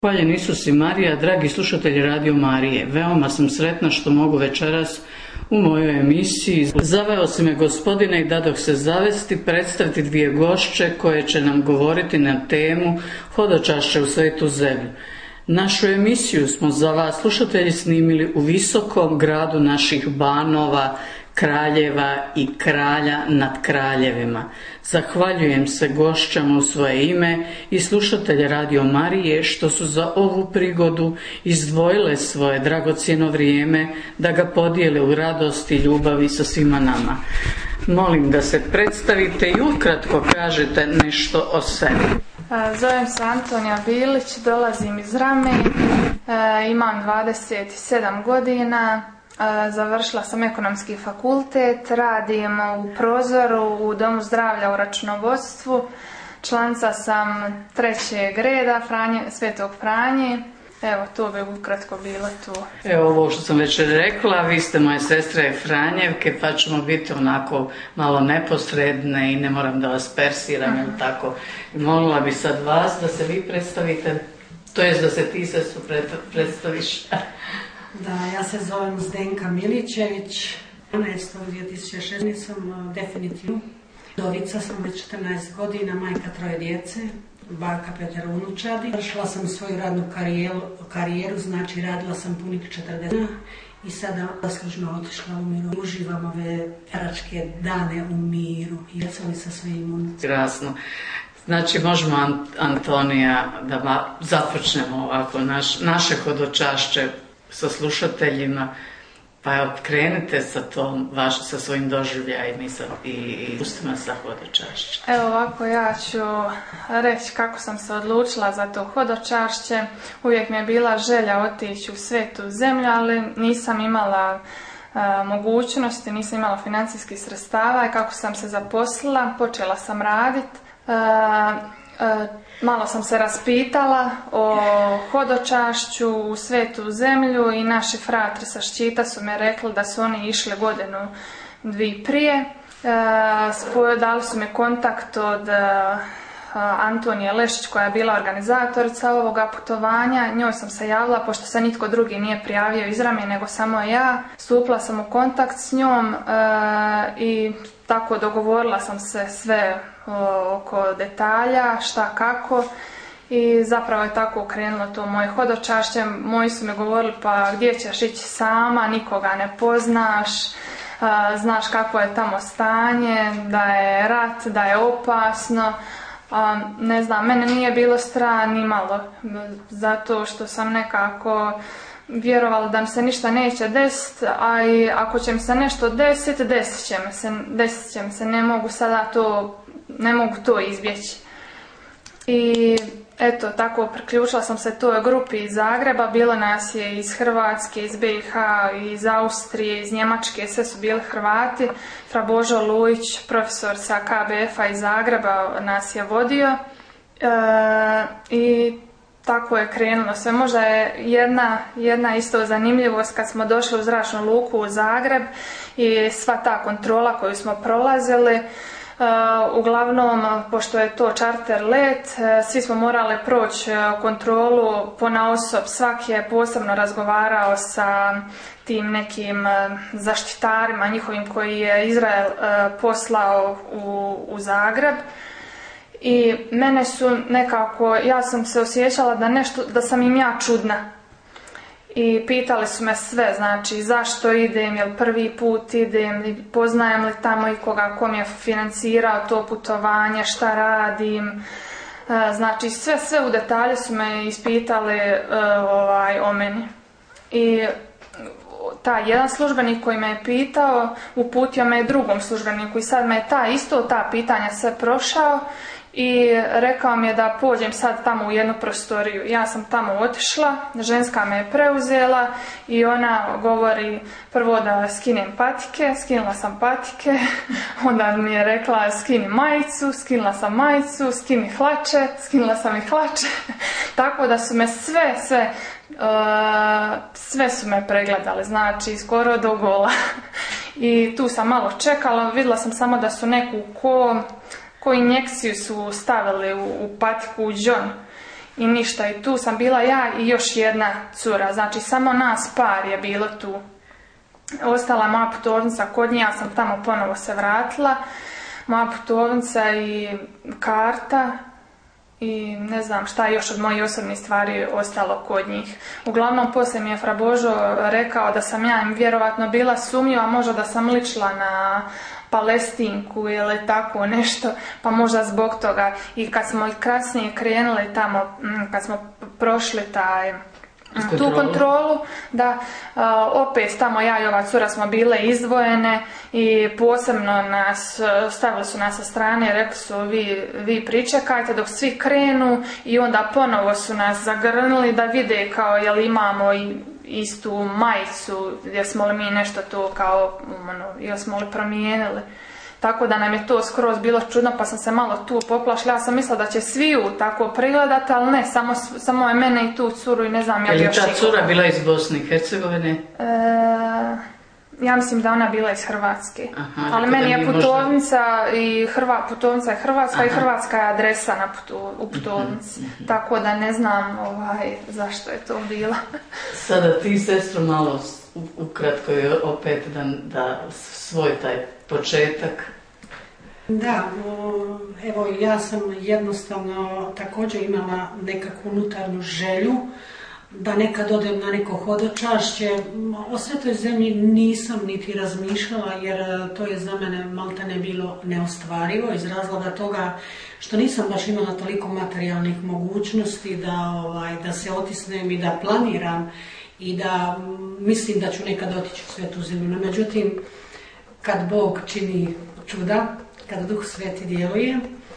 Hvaljen Isus i Marija, dragi slušatelji Radio Marije, veoma sam sretna što mogu večeras u mojoj emisiji Zaveo si me Gospodine i dadoh se zavesti predstaviti dvije gošće koje će nam govoriti na temu Hodočašće u svetu zemlju. Našu emisiju smo za vas slušatelji snimili u visokom gradu naših banova, kraljeva i kralja nad kraljevima. Zahvaljujem se gošćama u svoje ime i slušatelje Radio Marije što su za ovu prigodu izdvojile svoje dragocjeno vrijeme da ga podijele u radosti i ljubavi sa svima nama. Molim da se predstavite i ukratko kažete nešto o sebi. Zovem se Antonija Bilić, dolazim iz Rame, imam 27 godina. Završila sam ekonomski fakultet, radim u Prozoru u Domu zdravlja u računovodstvu, članica sam 3. reda Svetog Franje. Evo, to bi ukratko bilo tu. Evo ovo što sam već rekla, vi ste moje sestre Franjevke, pa ćemo biti onako malo neposredne i ne moram da vas persiram, ili tako. Molila bi sad vas da se vi predstavite, to jest da se ti sestru predstaviš. Da, ja se zovem Zdenka Milićević, 2016 sam definitivno. Dovica sam već 14 godina, majka 3 djece, baka 5 unučadi. Završila sam svoju radnu karijeru, znači radila sam punih 40 godina i sada zaslužno otišla u miru. Uživam ove peračke dane u miru i djecom sa svojim unucima. Krasno. Znači možemo, Antonija, da započnemo ovako naše hodočašće sa slušateljima, pa krenite sa svojim doživljajima i ustima sa hodočašće. Evo ovako, ja ću reći kako sam se odlučila za to hodočašće. Uvijek mi je bila želja otići u svetu zemlju, ali nisam imala mogućnosti, nisam imala financijskih sredstava i kako sam se zaposlila, počela sam raditi. Malo sam se raspitala o hodočašću u svetu zemlju i naši fratri sa Ščita su me rekli da su oni išli godinu, dvije prije. Dali su mi kontakt od Antonije Lešić koja je bila organizatorica ovoga putovanja. Njoj sam se javila pošto se nitko drugi nije prijavio iz Rame nego samo ja. Stupila sam u kontakt s njom i tako dogovorila sam se sve oko detalja, šta kako i zapravo je tako krenulo to moje hodočašće. Moji su mi govorili pa gdje ćeš ići sama, nikoga ne poznaš, znaš kako je tamo stanje, da je rat, da je opasno. Ne znam, mene nije bilo strah ni malo, zato što sam nekako vjerovala da mi se ništa neće desiti, a i ako će mi se nešto desiti, desit će mi se, ne mogu to izbjeći. I eto, tako priključila sam se toj grupi iz Zagreba, bilo nas je iz Hrvatske, iz BiH, iz Austrije, iz Njemačke, sve su bili Hrvati. Fra Božo Lujić, profesor sa KBF-a iz Zagreba, nas je vodio i tako je krenulo sve. Možda je jedna isto zanimljivost kad smo došli u zračnu luku u Zagreb i sva ta kontrola koju smo prolazili. Uglavnom, pošto je to čarter let, svi smo morali proći kontrolu ponaosob, svaki je posebno razgovarao sa tim nekim zaštitarima njihovim koji je Izrael poslao u Zagreb. I mene su nekako, ja sam se osjećala da sam im ja čudna. I pitali su me sve, znači zašto idem, jel prvi put idem, poznajem li tamo ikoga ko mi je financirao to putovanje, šta radim. Znači sve u detalje su me ispitali o meni. I taj jedan službenik koji me je pitao, uputio me drugom službeniku i sad me je ta pitanja sve prošao i rekao mi je da pođem sad tamo u jednu prostoriju. Ja sam tamo otišla, ženska me je preuzela i ona govori prvo da skinem patike, skinula sam patike, onda mi je rekla skini majicu, skinula sam majicu, skini hlače, skinula sam i hlače, tako da su me sve su me pregledali, znači skoro do gola. I tu sam malo čekala, vidjela sam samo da su neku ko injekciju su stavili u patiku u đon i ništa. I tu sam bila ja i još jedna cura, znači samo nas par je bilo tu. Ostala moja putovnica kod nje, ja sam tamo ponovo se vratila. Moja putovnica i karta i ne znam šta još od mojih osobnih stvari ostalo kod njih. Uglavnom poslije mi je fra Božo rekao da sam ja im vjerovatno bila sumnjiva, možda da sam ličila na Palestinku ili tako nešto, pa možda zbog toga. I kad smo kasnije krenuli tamo, kad smo prošli tu kontrolu, da opet tamo ja i ova cura smo bile izdvojene i posebno stavili su nas sa strane i rekli su vi pričekajte dok svi krenu i onda ponovo su nas zagrnuli da vide kao jel imamo istu majicu, jesmo li mi nešto to kao, jesmo li promijenili. Tako da nam je to skroz bilo čudno, pa sam se malo tu poplašila. Ja sam mislila da će sviju tako pregledati, ali ne, samo je mene i tu curu i ne znam ja još. Je li ta cura bila iz Bosne i Hercegovine? Ja mislim da ona bila iz Hrvatske. Aha, ali meni je putovnica i putovnica je Hrvatska i Hrvatska je adresa u putovnici. Tako da ne znam zašto je to bilo. Sada ti, sestro, malo ukratko je opet da svoj taj početak. Da, evo ja sam jednostavno također imala nekakvu unutarnju želju da nekad odem na neko hodočašće. O Svetoj zemlji nisam niti razmišljala jer to je za mene maltene bilo neostvarivo iz razloga toga što nisam baš imala toliko materijalnih mogućnosti da se otisnem i da planiram i da mislim da ću nekad otići u Svetu zemlju. No, međutim, kad Bog čini čuda, kad Duh Sveti djeluje,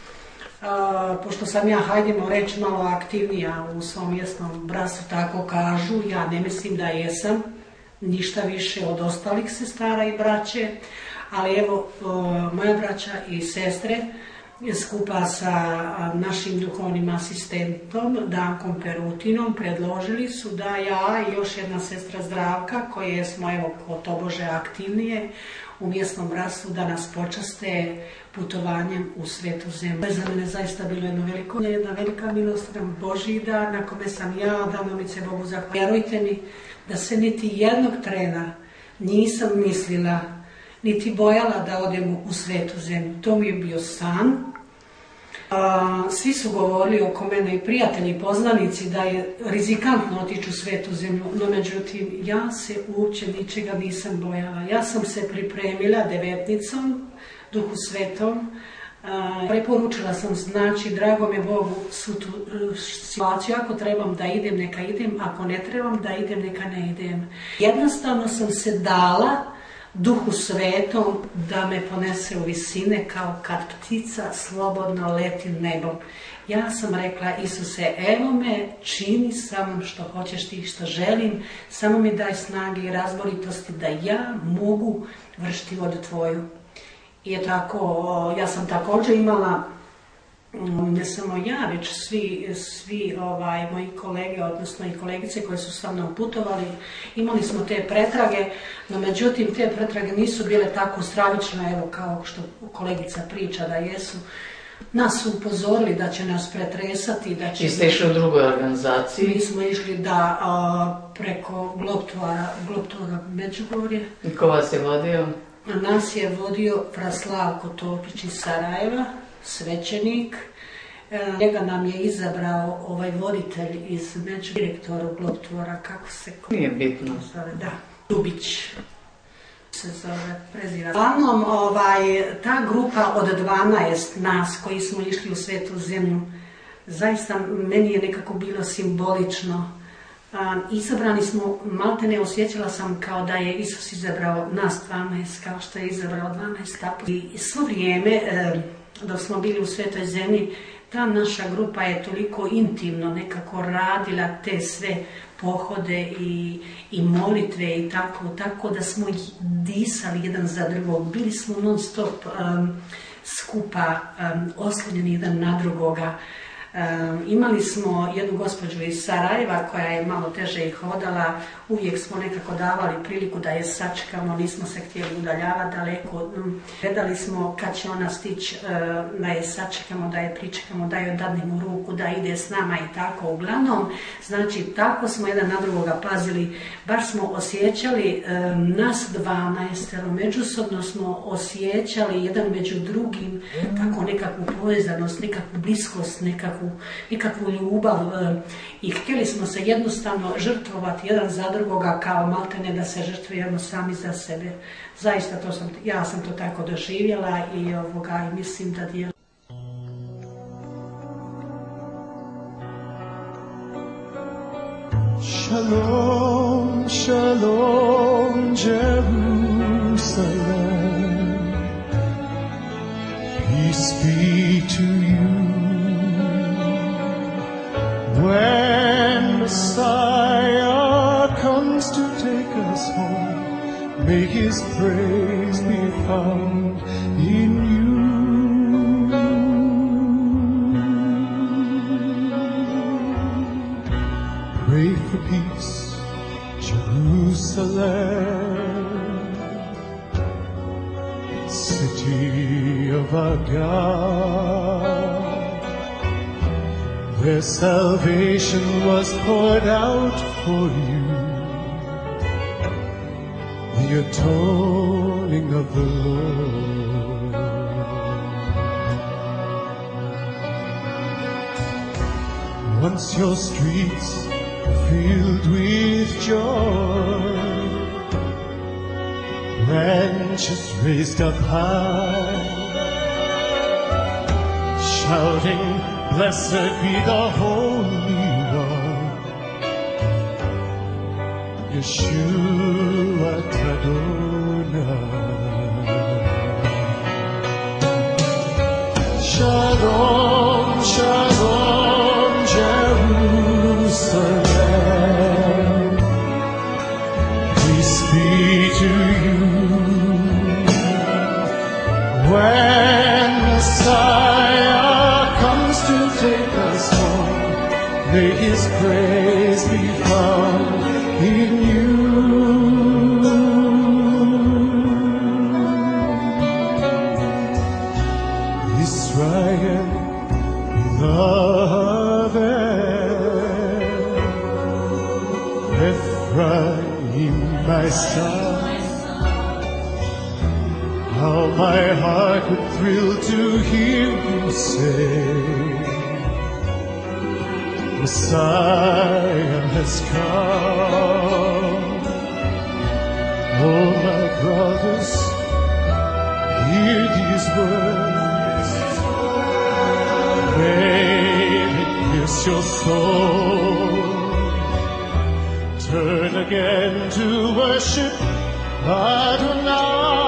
pošto sam ja, hajdemo reći, malo aktivnija u svom mjesnom bratstvu, tako kažu, ja ne mislim da jesam ništa više od ostalih sestara i braće, ali evo, moja braća i sestre skupa sa našim duhovnim asistentom Dankom Perutinom predložili su da ja i još jedna sestra Zdravka, koje smo evo tobože aktivnije u mjesnom bratstvu, da nas počaste putovanjem u Svetu zemlju. Za mene zaista bilo jedna velika milost, Božji dar na kome sam ja danovice Bogu zahvalila. Vjerujte mi da se niti jednog trena nisam mislila niti bojala da odem u Svetu zemlju. To mi je bio san. Svi su govorili oko mene i prijatelji i poznanici da je rizikantno otići u Svetu zemlju, no međutim ja se uopće ničega nisam bojala. Ja sam se pripremila devetnicom, Duhu Svetom, preporučila sam, znači, drago me Bogu, svu tu situaciju, ako trebam da idem, neka idem, ako ne trebam da idem, neka ne idem. Jednostavno sam se dala Duhu Svetom da me ponese u visine kao kad ptica slobodno leti nebom. Ja sam rekla, Isuse, evo me, čini sa mnom što hoćeš ti, što želim, samo mi daj snage i razboritosti da ja mogu vršiti vodu tvoju. I tako, ja sam također imala, ne samo ja, već svi moji kolege, odnosno i kolegice koje su sa mnom putovali, imali smo te pretrage, no međutim te pretrage nisu bile tako stravične, evo kao što kolegica priča da jesu. Nas su upozorili da će nas pretresati. I ste išli u drugoj organizaciji? Mi smo išli preko Globtvora Međugorje. I ko vas je vodio? Nas je vodio Praslavko Topić iz Sarajeva, svećenik. Njega nam je izabrao voditelj iz direktora Globtvora, kako se... Nije bitno. Da, Ljubić se zove, prezira. Uglavnom, ta grupa od 12 nas koji smo išli u Svetu zemlju, zaista meni je nekako bilo simbolično. Izabrani smo, maltene osjećala sam kao da je Isus izabrao nas 12, kao što je izabrao 12 apostola. I svo vrijeme dok smo bili u Svetoj zemlji, ta naša grupa je toliko intimno nekako radila te sve pohode i molitve i tako da smo disali jedan za drugog. Bili smo non stop skupa, oslonjeni jedan na drugoga. Imali smo jednu gospođu iz Sarajeva koja je malo teže i hodala, uvijek smo nekako davali priliku da je sačekamo, nismo se htjeli udaljavati daleko. Gledali smo kad će ona stići, da je sačekamo, da je pričekamo, da joj dadnemo ruku, da ide s nama i tako. Uglavnom, znači tako smo jedan na drugoga pazili, baš smo osjećali nas 12, međusobno smo osjećali jedan među drugim tako nekakvu povezanost, nekakvu bliskost, nekakvu ljubav i htjeli smo se jednostavno žrtvovati jedan za drugoga kao maltene da se žrtvujemo sami za sebe. Zaista ja sam to tako doživjela i mislim da dijelim. Shalom, shalom, Jerusalem. Peace be to you. When Messiah comes to take us home, may His praise be found in you. Pray for peace, Jerusalem, city of our God. Their salvation was poured out for you, the atoning of the Lord. Once your streets filled with joy, branches raised up high, shouting, blessed be the Holy One, Yeshua Adonai. Shalom, shalom, Jerusalem. Peace be to you. When Messiah comes to take us home, may His praise be found in you. Israel, beloved, Ephraim, my son, how my heart would thrill to hear you say, Messiah has come. Oh, my brothers, hear these words. May it pierce your soul. Turn again to worship Adonai.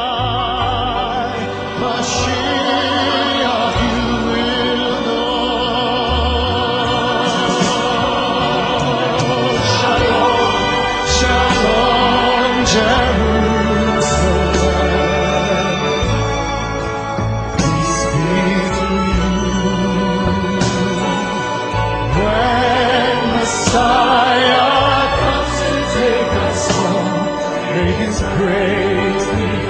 Mashiach, you will know. Shalom, shalom, Jerusalem. Peace be to you. When Messiah comes to take us home, may His praise be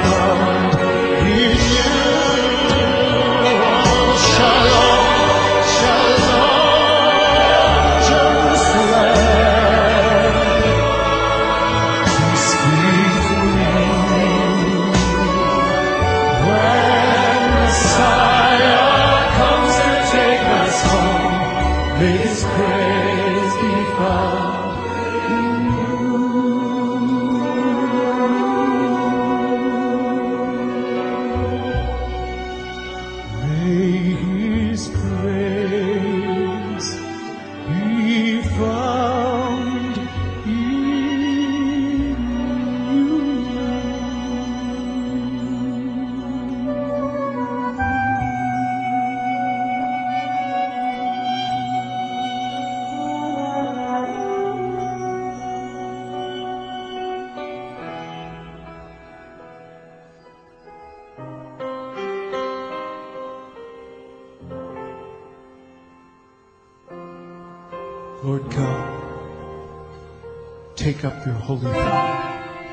take up your holy faith.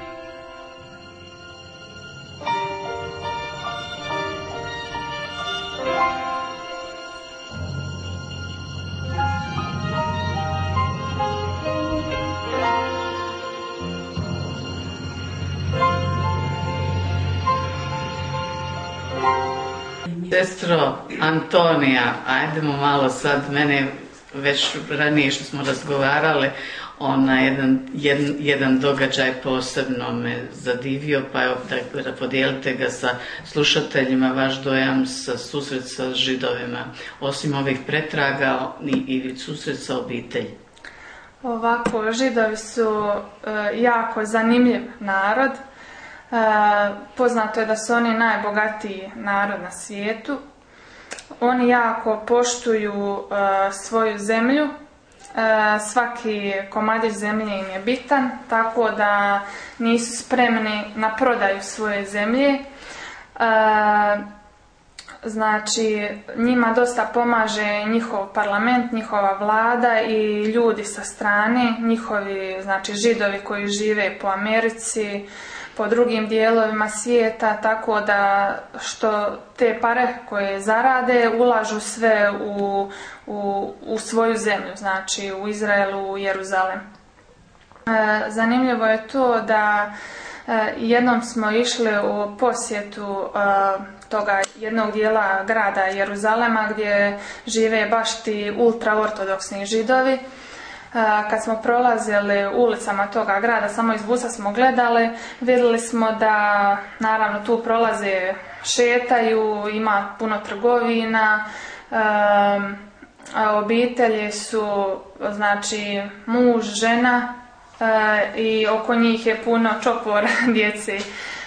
Sestro Antonija, ajdemo malo sad, mene već ranije što smo razgovarali, jedan događaj posebno me zadivio, pa evo da podijelite ga sa slušateljima, vaš dojam sa susret sa Židovima, osim ovih pretraga i susret sa obitelji. Ovako, Židovi su jako zanimljiv narod. Poznato je da su oni najbogatiji narod na svijetu. Oni jako poštuju svoju zemlju. Svaki komadić zemlje im je bitan, tako da nisu spremni na prodaju svoje zemlje. Znači, njima dosta pomaže njihov parlament, njihova vlada i ljudi sa strane, njihovi, znači, Židovi koji žive po Americi, po drugim dijelovima svijeta, tako da što te pare koje zarade ulažu sve u svoju zemlju, znači u Izraelu, u Jeruzalem. Zanimljivo je to da jednom smo išli u posjetu toga jednog dijela grada Jeruzalema gdje žive baš ti ultraortodoksni Židovi. Kad smo prolazili ulicama toga grada, samo iz busa smo gledali, vidjeli smo da naravno tu prolaze, šetaju, ima puno trgovina, obitelji su, znači muž, žena i oko njih je puno čopor djece.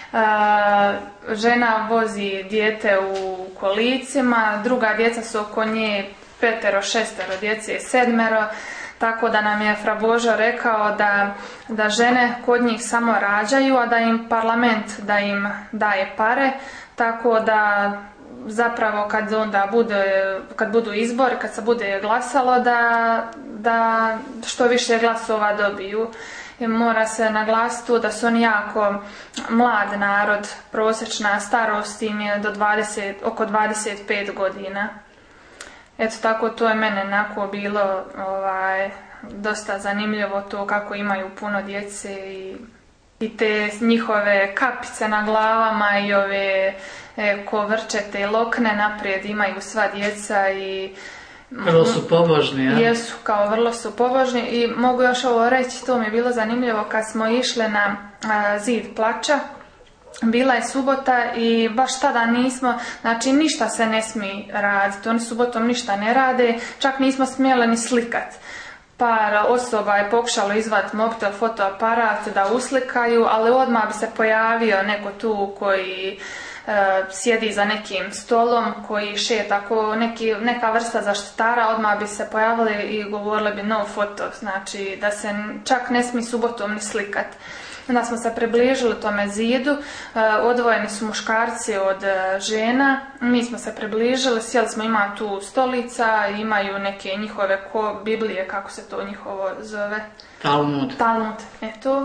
Žena vozi dijete u kolicima, druga djeca su oko nje 5, 6 djece, 7. Tako da nam je Fra Božo rekao da žene kod njih samo rađaju, a da im parlament da im daje pare, tako da zapravo kad budu izbori, kad se bude glasalo, da što više glasova dobiju. I mora se naglasiti da su oni jako mlad narod, prosječna starost im je oko 25 godina. Eto tako, to je mene onako bilo dosta zanimljivo, to kako imaju puno djece i te njihove kapice na glavama i ove kovrčete lokne naprijed imaju sva djeca i vrlo su pobožni, ja? Jesu, kao vrlo su pobožni i mogu još ovo reći, to mi je bilo zanimljivo kad smo išli na zid plača. Bila je subota i baš tada nismo, znači ništa se ne smije raditi, oni subotom ništa ne rade, čak nismo smjeli ni slikati. Par osoba je pokušalo izvati mobitel, fotoaparat da uslikaju, ali odmah bi se pojavio neko tu koji sjedi za nekim stolom, koji šeta ako neka vrsta zaštitara, odmah bi se pojavili i govorili bi no foto, znači da se čak ne smije subotom ni slikati. Onda smo se približili tome zidu, odvojeni su muškarci od žena, mi smo se približili, sjeli smo, ima tu stolica, imaju neke njihove Biblije, kako se to njihovo zove? Talmud, eto.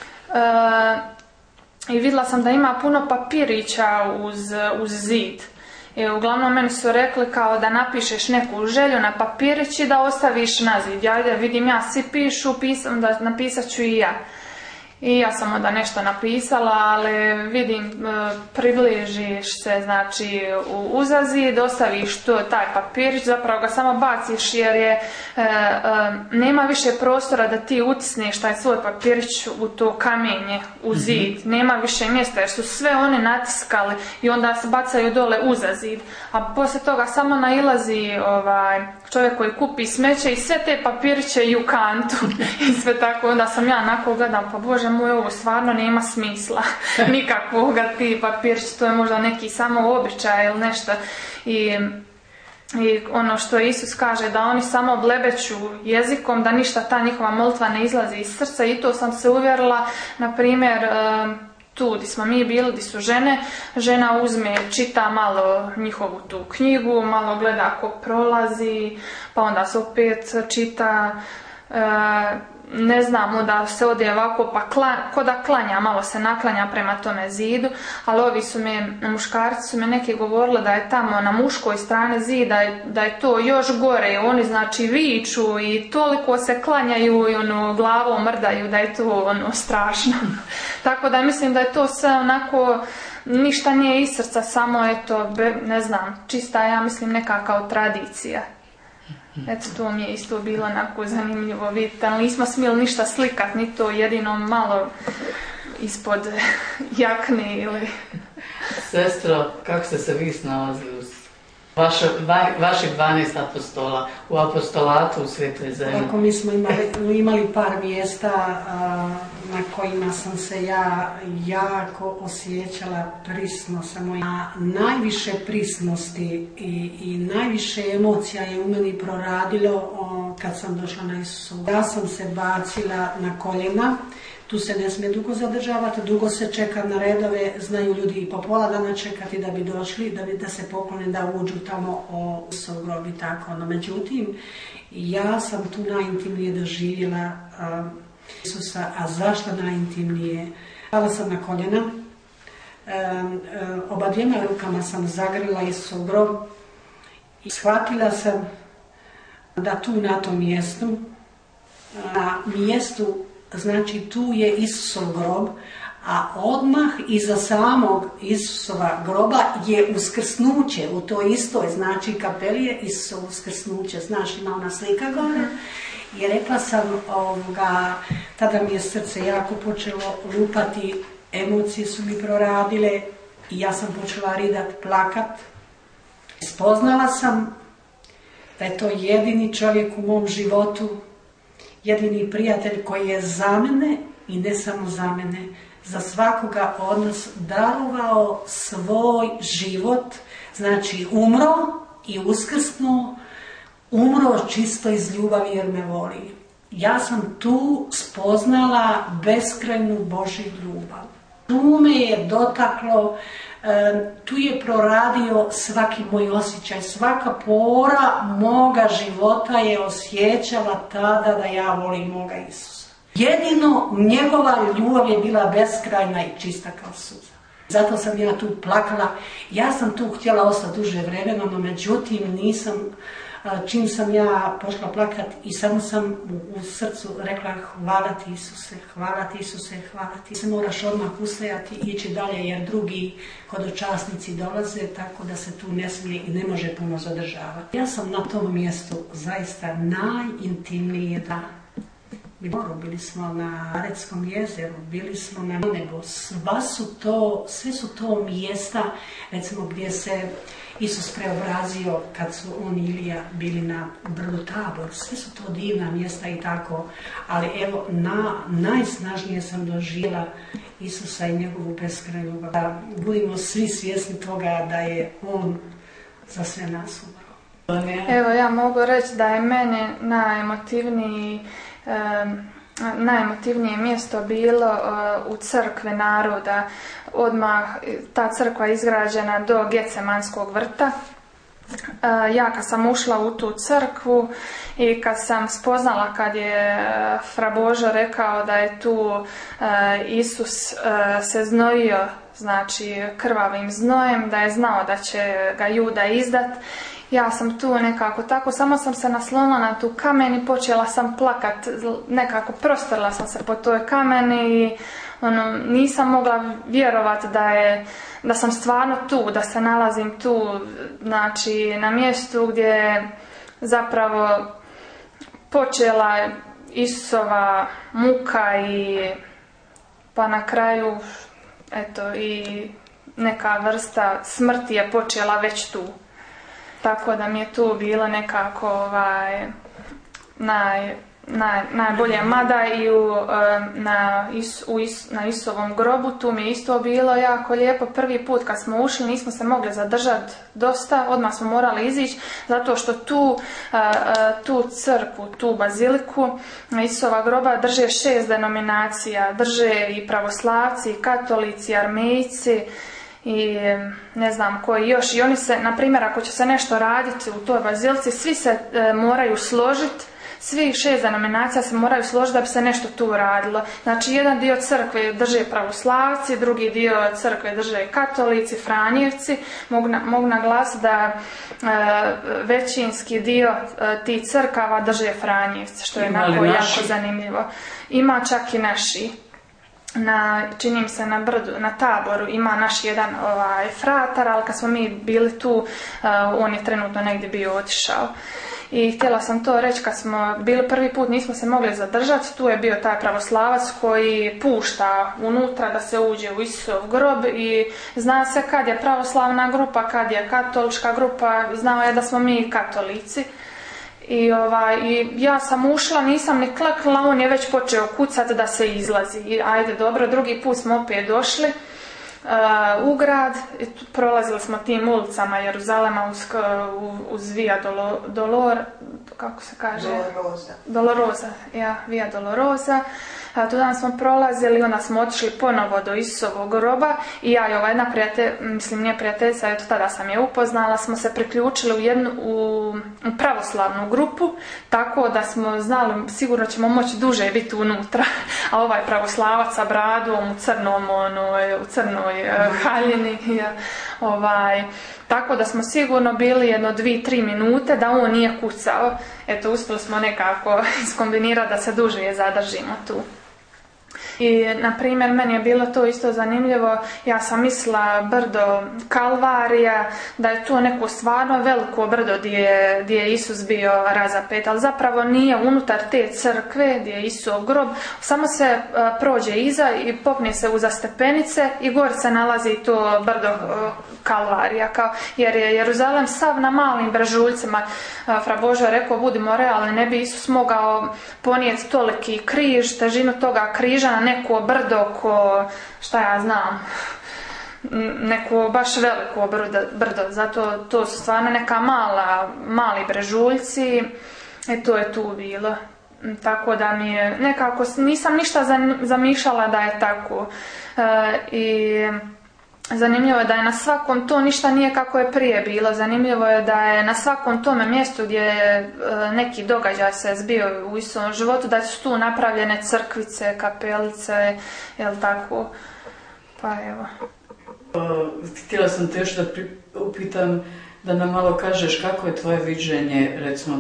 I vidjela sam da ima puno papirića uz zid. I uglavnom meni su rekli kao da napišeš neku želju na papirić i da ostaviš na zid. Ja vidim, ja svi pišu, da napisat ću i ja. I ja sam onda nešto napisala, ali vidim, približiš se, znači uza zid, ostaviš taj papirić, zapravo ga samo baciš jer nema više prostora da ti utisneš taj svoj papirić u to kamenje, u zid. Nema više mjesta jer su sve oni natiskali i onda se bacaju dole uza zid. A poslije toga samo nailazi čovjek koji kupi smeće i sve te papiriće i u kantu. I sve tako, onda sam ja onako gledam, pa Bože moj, ovo stvarno nema smisla nikakvoga, ti papirići, to je možda neki samo običaj ili nešto. I ono što Isus kaže, da oni samo blebeću jezikom, da ništa ta njihova molitva ne izlazi iz srca, i to sam se uvjerila, na primjer, tu gdje smo mi bili, gdje su žena uzme, čita malo njihovu tu knjigu, malo gleda ko prolazi, pa onda se opet čita. ne znam, da se ode ovako pa ko da klanja, malo se naklanja prema tome zidu, ali ovi muškarci su mi neki govorili da je tamo na muškoj strani zida, da je to još gore, oni znači viču i toliko se klanjaju i glavom mrdaju, da je to strašno. Tako da mislim da je to sve onako, ništa nije iz srca, samo eto, ne znam, čista, ja mislim, neka kao tradicija. Eto, to mi je isto bilo onako zanimljivo vidjeti, ali nismo smjeli ništa slikat, ni to, jedino malo ispod jakne ili... Sestro, kako ste se vi snalazili uz vaših 12 apostola u apostolatu u Svetoj zemlji? Tako, mi smo imali par mjesta na kojima sam se ja jako osjećala prisno, samo najviše prisnosti i najviše emocija je u meni proradilo kad sam došla na Isusu. Ja sam se bacila na koljena. Tu se ne smije dugo zadržavati, dugo se čeka na redove, znaju ljudi i po pola dana čekati da bi došli, da se poklone, da uđu tamo u Isusov grob i tako. No, međutim, ja sam tu najintimnije doživjela Isusa, a zašto najintimnije? Pala sam na koljena, oba dvijema rukama sam zagrila Isusov grob i shvatila sam da tu na tom mjestu, na mjestu, znači tu je Isusov grob, a odmah iza samog Isusova groba je uskrsnuće u toj istoj, znači kapeli je Isusovo uskrsnuće, znaš, ima ona slika gore. I rekla sam, tada mi je srce jako počelo lupati, emocije su mi proradile i ja sam počela ridat, plakat. Spoznala sam da je to jedini čovjek u mom životu, jedini prijatelj koji je za mene i ne samo za mene, za svakoga od nas darovao svoj život, znači umro i uskrsnuo, umro čisto iz ljubavi jer me voli. Ja sam tu spoznala beskrajnu Božju ljubav. Tu me je dotaklo, tu je proradio svaki moj osjećaj, svaka pora moga života je osjećala tada da ja volim moga Isusa. Jedino njegova ljubav je bila beskrajna i čista kao suza. Zato sam ja tu plakala. Ja sam tu htjela ostati duže vremena, no međutim nisam, čim sam ja pošla plakat i samo sam u srcu rekla hvala ti Isuse, hvala ti Isuse, hvala ti. Se moraš odmah ustajati i ići dalje jer drugi hodočasnici dolaze, tako da se tu ne smije i ne može puno zadržavati. Ja sam na tom mjestu zaista najintimnije bili smo na Areckom jezeru, bili smo na nebo, sve su to mjesta, recimo gdje se Isus preobrazio kad su on i Ilija bili na brdu Tabor, sve su to divna mjesta i tako, ali evo najsnažnije sam doživjela Isusa i njegovu beskrajnu ljubav. Da budemo svi svjesni toga da je on za sve nas umro. Evo, ja mogu reći da je meni najemotivnije mjesto bilo u crkvi naroda. Odmah ta crkva je izgrađena do Getsemanskog vrta. Ja kad sam ušla u tu crkvu i kad sam spoznala kad je fra Božo rekao da je tu Isus se znojio, znači krvavim znojem, da je znao da će ga Juda izdat, ja sam tu nekako tako, samo sam se naslonila na tu kamen i počela sam plakat, nekako prostrla sam se po toj kameni i nisam mogla vjerovati da sam stvarno tu, da se nalazim tu, znači na mjestu gdje zapravo počela Isusova muka i pa na kraju eto i neka vrsta smrti je počela već tu. Tako da mi je tu bilo nekako najbolje, mada i na Isusovom grobu tu mi je isto bilo jako lijepo. Prvi put kad smo ušli nismo se mogli zadržati dosta, odmah smo morali izići zato što tu crkvu, tu baziliku Isusova groba drže 6 denominacija, drže i pravoslavci, i katolici, i armejci i ne znam koji još. I oni se, na primjer, ako će se nešto raditi u toj bazilici, svi se moraju složiti, svih 6 denominacija se moraju složiti da bi se nešto tu radilo. Znači, jedan dio crkve drže pravoslavci, drugi dio crkve drže katolici, franjevci. Mogu naglasiti da većinski dio tih crkava drže franjevci, što je onako jako zanimljivo. Ima čak i naši. Čini mi se na Brdu, na Taboru ima naš jedan fratar, ali kad smo mi bili tu, on je trenutno negdje bio otišao. I htjela sam to reći, kad smo bili prvi put nismo se mogli zadržati, tu je bio taj pravoslavac koji pušta unutra da se uđe u Isusov grob i zna se kad je pravoslavna grupa, kad je katolička grupa, znao je da smo mi katolici. I ja sam ušla, nisam ni klakla, on je već počeo kucati da se izlazi. I ajde, dobro, drugi put smo opet došli u grad, prolazili smo tim ulicama Jeruzalema uz Via kako se kaže? Dolorosa, Via Dolorosa. Tudan smo prolazili, onda smo otišli ponovo do Isusovog groba i ja i ova jedna nije prijateljica, eto tada sam je upoznala, smo se priključili u pravoslavnu grupu, tako da smo znali sigurno ćemo moći duže biti unutra, a ovaj pravoslavac sa bradom u crnoj haljini, tako da smo sigurno bili jedno 2-3 minute da on nije kucao. Eto, uspjeli smo nekako iskombinirati da se duže zadržimo tu. I, na primjer, meni je bilo to isto zanimljivo, ja sam mislila brdo Kalvarija, da je to neko stvarno veliko brdo gdje je Isus bio razapet, ali zapravo nije unutar te crkve gdje je Isusov grob, samo se prođe iza i popne se uza stepenice i gore se nalazi to brdo Kalvarija, jer je Jeruzalem sav na malim brežuljcima. Fra Božo je rekao, budimo realni, ne bi Isus mogao ponijeti toliki križ, težinu toga križa na neko brdo šta ja znam, neko baš veliko brdo, zato to su stvarno neka mali brežuljci i to je tu bilo. Tako da mi je nekako, nisam ništa zamišljala da je tako. I zanimljivo je da je na svakom to ništa nije kako je prije bilo. Zanimljivo je da je na svakom tome mjestu gdje je neki događaj se zbio u Isusovom životu, da su tu napravljene crkvice, kapelice, jel tako? Pa evo. Htjela sam te još da upitam, da nam malo kažeš kako je tvoje viđenje, recimo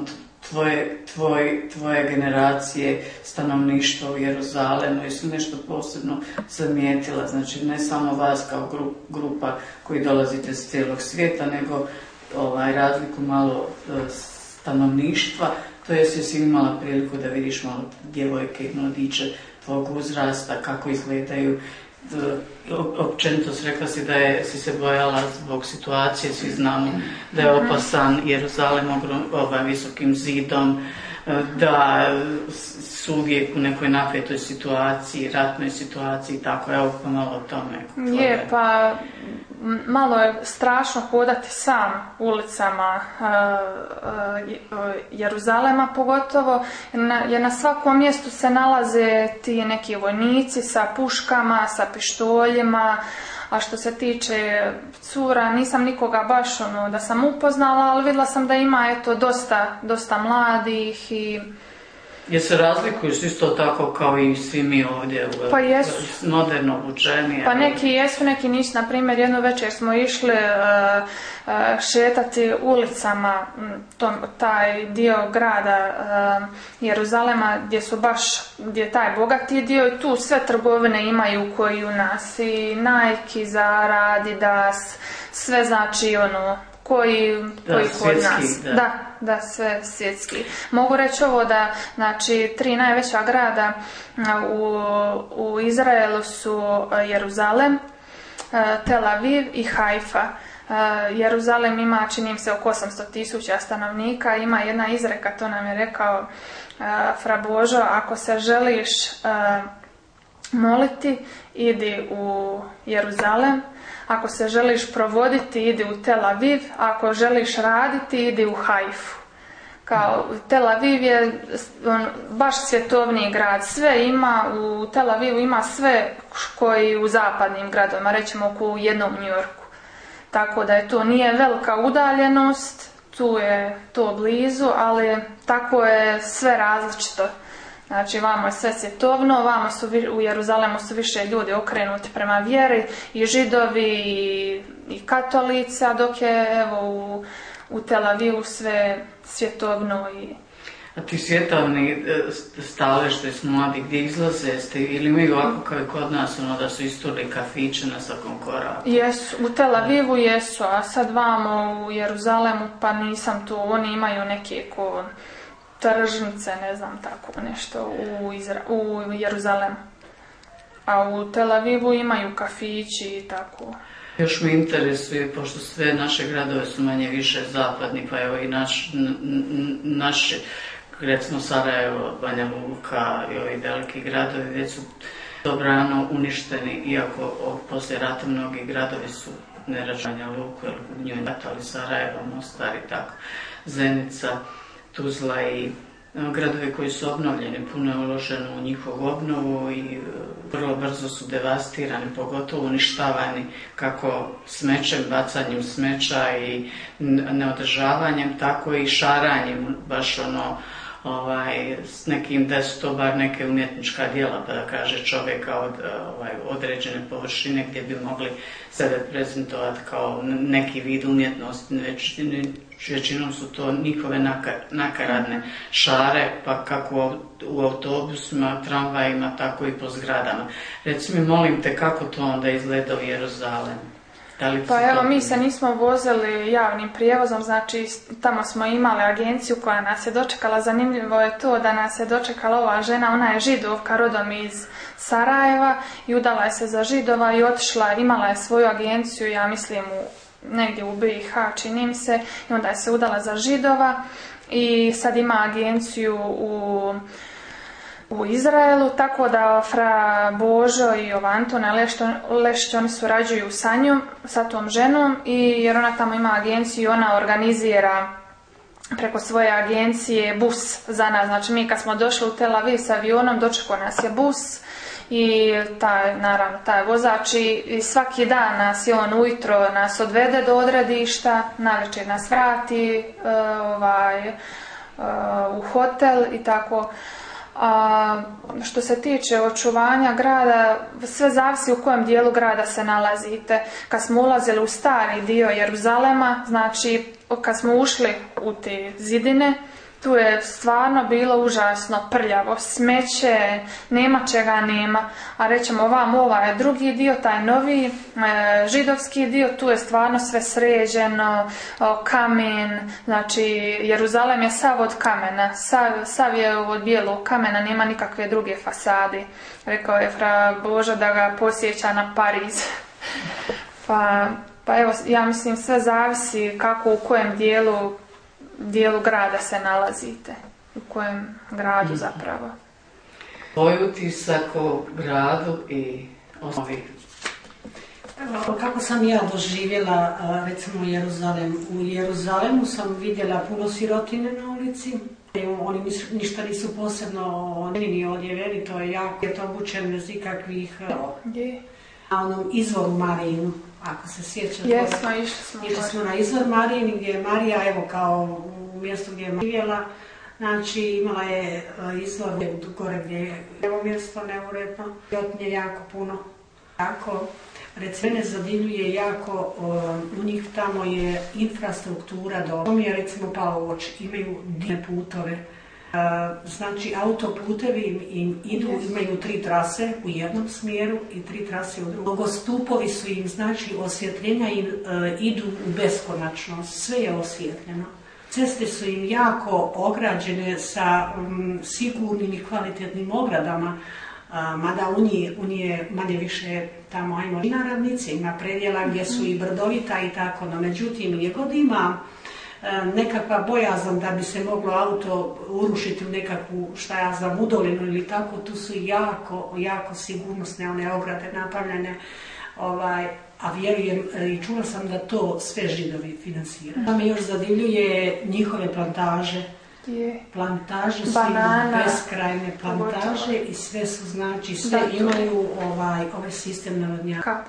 tvoje generacije stanovništva u Jeruzalemu, jesi nešto posebno zamijetila, znači ne samo vas kao grupa koji dolazite iz cijelog svijeta, nego razliku malo stanovništva, to jesi imala priliku da vidiš malo djevojke i mladiće tvog uzrasta, kako izgledaju. Općenito rekla si da si se bojala zbog situacije, svi znamo da je opasan Jeruzalem visokim zidom, da su uvijek u nekoj napetoj situaciji, ratnoj situaciji, tako, evo pa malo o tome. Je, pa malo je strašno hodati sam ulicama Jeruzalema pogotovo, jer na svakom mjestu se nalaze ti neki vojnici sa puškama, sa pištoljima, a što se tiče cura, nisam nikoga baš da sam upoznala, ali vidjela sam da ima dosta mladih i... Jer se razlikuju isto tako kao i svi mi ovdje, pa jesu. Moderno obučeni. Pa neki jesu, neki nisu. Na primjer, jednu večer smo išli šetati ulicama, taj dio grada Jeruzalema gdje je taj bogati dio i tu sve trgovine imaju koji u nas. I Nike, Zara, Adidas, sve znači koji kod nas. Da, sve svjetski. Mogu reći ovo da, znači, 3 najveća grada u Izraelu su Jeruzalem, Tel Aviv i Haifa. Jeruzalem ima, čini mi se, oko 800.000 stanovnika. Ima jedna izreka, to nam je rekao Fra Božo, ako se želiš moliti, idi u Jeruzalem. Ako se želiš provoditi, idi u Tel Aviv. Ako želiš raditi, idi u Haifu. Tel Aviv je baš svjetovni grad. Sve ima, u Tel Avivu ima sve koji u zapadnim gradovima, rećemo u jednom New Yorku. Tako da to nije velika udaljenost. tu je to blizu, ali tako je sve različito. Znači, vamo je sve svjetovno, vamo su u Jeruzalemu su više ljudi okrenuti prema vjeri, i židovi i katolici, a dok je evo u Tel Avivu sve svjetovno. A ti svjetovni stalešte s mladi gdje izlaze ste ili mi ovako kao i kod nas da su isturili kafiće na svakom koraku? Jesu, u Tel Avivu jesu, a sad vamo u Jeruzalemu pa nisam tu, oni imaju neke tržnice, ne znam, tako nešto u Jeruzalemu. A u Tel Avivu imaju kafići i tako. Još me interesuje, pošto sve naše gradove su manje više zapadni, pa evo i naši, recimo Sarajevo, Banja Luka i ovi veliki gradovi gdje su dobrano uništeni, iako poslije rata mnogi gradovi su Banja Luku, ali Sarajevo, Mostar i tako, Zenica, Tuzla i gradovi koji su obnovljeni, puno je uloženo u njihovu obnovu i vrlo brzo su devastirani, pogotovo uništavani kako smećem, bacanjem smeća i neodržavanjem, tako i šaranjem, baš s nekim da su to bar neke umjetnička djela, pa da kaže čovjeka od određene površine gdje bi mogli sebe prezentovati kao neki vid umjetnosti. Većinom su to njihove nakaradne šare, pa kako u autobusima, tramvajima, tako i po zgradama. Reci mi, molim te, kako to onda izgleda u Jeruzalemu? Pa evo, mi se nismo vozili javnim prijevozom, znači tamo smo imali agenciju koja nas je dočekala. Zanimljivo je to da nas je dočekala ova žena, ona je Židovka, rodom iz Sarajeva i udala je se za Židova i otišla, imala je svoju agenciju, ja mislim negdje u BiH, čini mi se, i onda je se udala za Židova i sad ima agenciju u Izraelu, tako da fra Božo i Antona Lešić, oni surađuju sa njom, sa tom ženom, jer ona tamo ima agenciju i ona organizira preko svoje agencije bus za nas. Znači mi kad smo došli u Tel Aviv s avionom, dočekao nas je bus i taj vozač i svaki dan nas je on ujutro nas odvede do odredišta, navečer nas vrati u hotel i tako. A što se tiče očuvanja grada, sve zavisi u kojem dijelu grada se nalazite. Kad smo ulazili u stari dio Jeruzalema, znači kad smo ušli u te zidine, tu je stvarno bilo užasno prljavo, smeće, nema čega nema. A rećemo ovaj drugi dio, taj novi židovski dio, tu je stvarno sve sređeno, kamen, znači Jeruzalem je sav od kamena, sav je od bijelog kamena, nema nikakve druge fasade. Rekao je fra Božo da ga posjeća na Pariz. Pa evo, ja mislim sve zavisi kako u kojem dijelu grada se nalazite, u kojem gradu zapravo. Tvoj utisak o gradu i osnovi? Kako sam ja doživjela recimo Jeruzalem? U Jeruzalemu sam vidjela puno sirotine na ulici. Oni ništa nisu posebno ni odjeveni, to je jako je to obučen bez ikakvih... Na onom izvoru Marijinu, ako se sjećate. Jesmo, išli smo na izvor Marijini gdje je Marija, evo kao u mjestu gdje je živjela, znači imala je izvor gore gdje je evo mjesto neuredno, i od nje jako puno. Tako, recimo ne zadivljuje jako, u njih tamo je infrastruktura dobro. To mi je recimo palo u oči, imaju divne putove. Znači autoputevi im imaju 3 trase u jednom smjeru i 3 trase u drugom. Stupovi su im, znači osvjetljenja im idu u beskonačnost, sve je osvjetljeno. Ceste su im jako ograđene sa sigurnim i kvalitetnim ogradama, mada u nije manje više tamo ajmo i naravnice, ima predjela gdje su i brdovita i tako, no međutim gdje god ima nekakva bojazan da bi se moglo auto urušiti u nekakvu, udolinu ili tako, tu su jako sigurnosne one ograde napravljene, a vjerujem i čula sam da to sve Židovi finansiraju. Da me još zadivljuje njihove plantaže. plantaže su beskrajne plantaže i sve su, znači, sve imaju ovaj sistem navodnjavanja.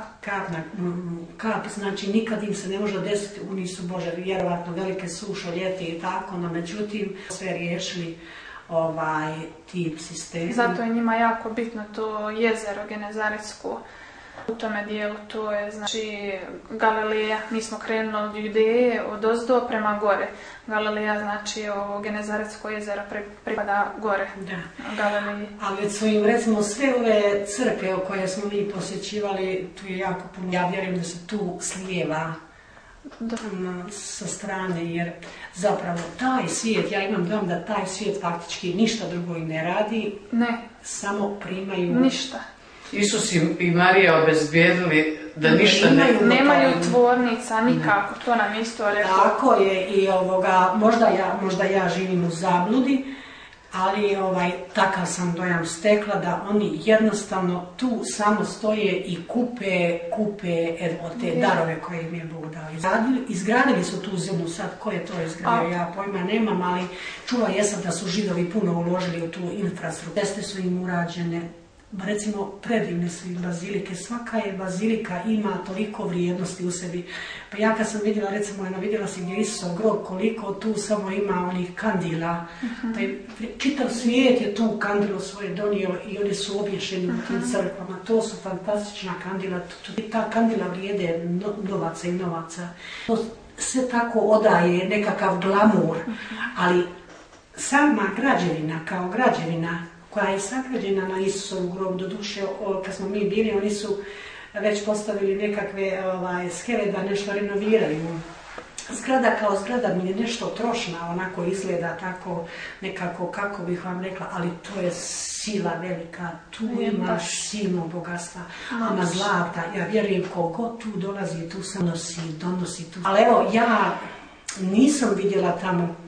Kap, znači nikad im se ne može desiti, oni su, Bože, vjerovatno velike suše, ljeti i tako, no međutim sve riješili tip sistema. Zato je njima jako bitno to jezero Genezaretsko. U tome dijelu to je, znači, Galileja. Mi smo krenuli od Judeje, od ozdo prema gore. Galileja, znači, ovo Genezaretsko jezero pripada gore. Galileji. Ali već su im, recimo, sve ove crkve koje smo mi posjećivali, tu je jako puno. Ja vjerujem da se tu slijeva sa strane, jer zapravo taj svijet, ja imam dojam da taj svijet faktički ništa drugo i ne radi, samo primaju ništa. Isus i Marija obezbijedili da ništa nemaju tvornica nikako, to nam isto rekao. Tako je, i možda ja živim u zabludi, ali takav sam dojam stekla da oni jednostavno tu samo stoje i kupe te darove koje im je Bog dao. Izgradili su tu zemlju, sad ko je to izgradio, ja pojma nemam, ali čula jesam da su Židovi puno uložili u tu infrastrukturu. Ceste su im urađene, recimo predivne su i bazilike, svaka je bazilika ima toliko vrijednosti u sebi. Pa ja kad sam vidjela, recimo, vidjela sam gdje je Isusov grob, koliko tu samo ima onih kandila. Pa čitav svijet je tu kandilu svoje donio i oni su obješeni u tim crkvama. To su fantastična kandila, ta kandila vrijede novaca i novaca. To sve tako odaje nekakav glamur, ali sama građevina kao građevina koja je sagrađena na Isusovu grobu, doduše kad smo mi bili, oni su već postavili nekakve skele da nešto renoviraju. Zgrada kao zgrada mi je nešto trošna, onako izgleda tako nekako, kako bih vam rekla, ali to je sila velika, tu imaš silno bogatstva, ona zlata, ja vjerujem koliko tu dolazi, tu se donosi tu. Ali evo, ja nisam vidjela tamo,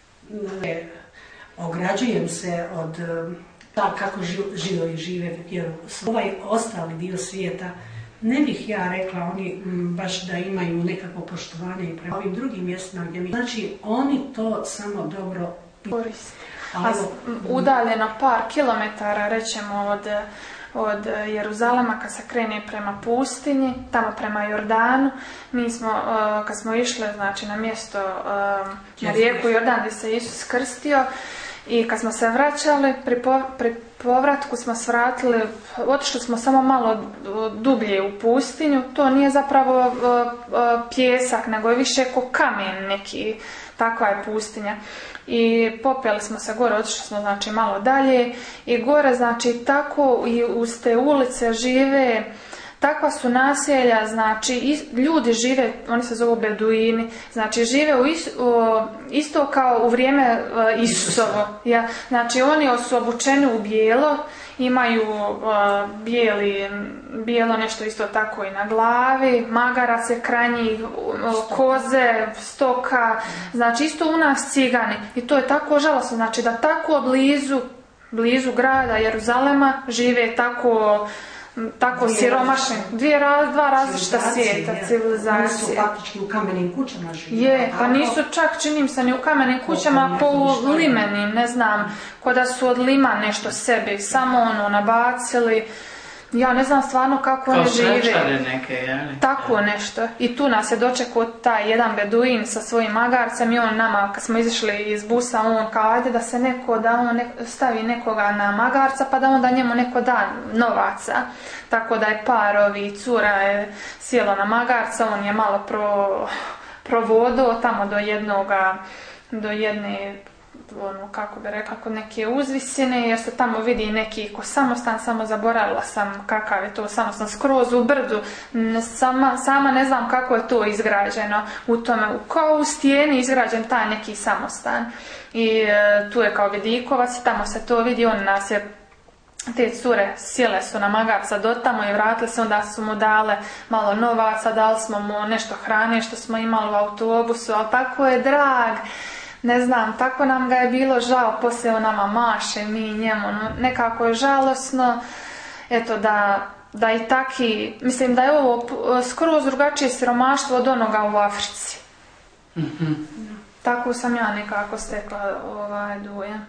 ograđujem se od kako Židovi žive vjeru. Ovaj ostali dio svijeta, ne bih ja rekla oni baš da imaju nekako poštovanje i prema ovim drugim mjestima gdje mi... Znači, oni to samo dobro koriste. Udaljeno par kilometara, rećemo, od Jeruzalema, kad se krene prema pustinji, tamo prema Jordanu, mi smo, kad smo išli, znači, na mjesto, na rijeku Jordan gdje se Isus krstio, i kad smo se vraćali, pri povratku smo svratili, otišli smo samo malo dublje u pustinju, to nije zapravo pjesak, nego je više ko kamen neki, takva je pustinja. I popeli smo se gore, otišli smo, znači, malo dalje i gore, znači, tako i uz te ulice žive, takva su naselja, znači, ljudi žive, oni se zovu beduini, znači, žive isto kao u vrijeme Isusovo. Znači, oni su obučeni u bijelo, imaju bijelo nešto isto tako i na glavi, magarac je kraj njih, koze, stoka, znači, isto u nas cigani. I to je tako žalosno, znači, da tako blizu grada Jeruzalema žive tako siromašni, dva različita svijeta, civilizacije. Oni su faktički u kamenim kućama žive. Pa nisu čak, činim se, ni u kamenim kućama, po limenim, ne znam, ko da su od lima nešto sebi, samo nabacili. Ja ne znam stvarno kako oni žive. Kao šračare neke, jeli? Tako nešto. I tu nas je dočekao taj jedan beduin sa svojim magarcem i on nama, kad smo izašli iz busa, on kao, ajde da se on stavi nekoga na magarca, pa da onda njemu neko da novaca. Tako da je par cura je sjelo na magarca, on je malo provodao tamo do jedne, kako bi rekla, kod neke uzvisine, jer se tamo vidi neki ko samostan, samo zaboravila sam kakav je to samostan, skroz u brdu, sama ne znam kako je to izgrađeno u tome, kao u stijeni izgrađen taj neki samostan. I tu je kao vidikovac i tamo se to vidi, on nas je, te cure sjele su na magarca do tamo i vratili se, onda su mu dale malo novaca, dali smo mu nešto hrane što smo imali u autobusu, ali tako je drag. Ne znam, tako nam ga je bilo žao, poslije on nama maše, mi njemu, nekako je žalosno, eto da i taki, mislim da je ovo skroz drugačije siromaštvo od onoga u Africi. tako sam ja nekako stekla dojam.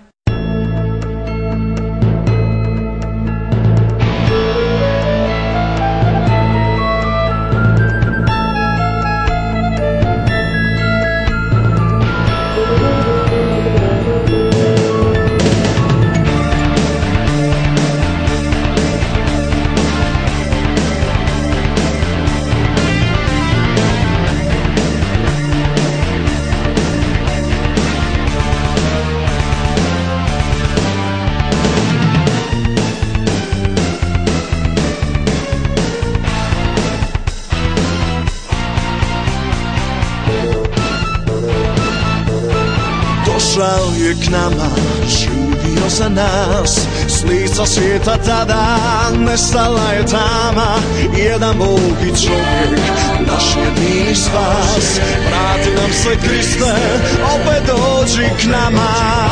Došao je k nama, živio za nas, s lica svijeta tada nestala je tama. Jedan Bog i čovjek, naš jedini spas, vrati nam se Kriste, opet dođi k nama.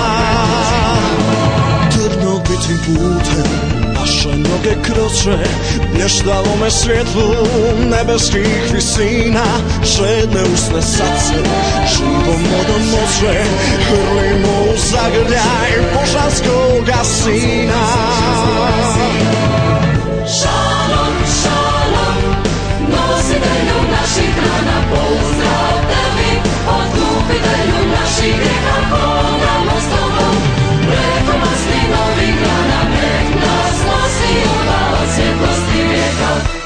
Trnovitim putem naše noge kroče, blještavome svjetlu nebeskih visina. Žedne usne srce živom vodom moće, hrlimo u zagrljaj božanskoga Sina. Šalom, šalom, nositelju naših rana, pozdrav tebi, otkupitelju naših grijeha, hodamo s tobom, preko maslinovih grana, nek nas nosi udalac svjetlosti vijeka.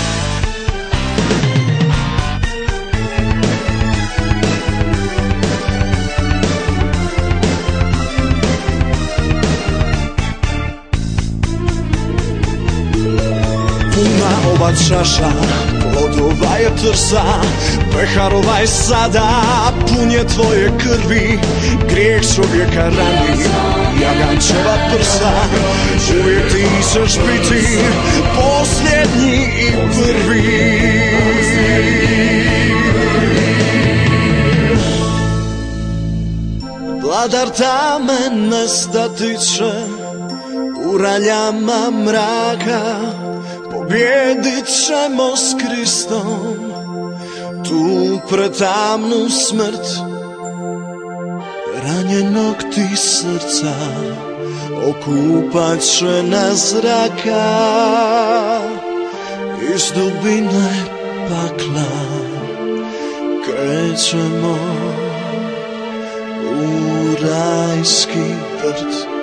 Ova čaša plodova je trsa, peharova je sada, pun je tvoje krvi. Grijeh čovjeka rani, jagančeva prsa, uvijek ti ćeš biti posljednji i prvi. Vladar tame nestati će u raljama mraka, pobjedit ćemo s Kristom tu pretamnu smrt. Ranjenog ti srca okupat će nas zraka, iz dubine pakla krećemo u rajski vrt.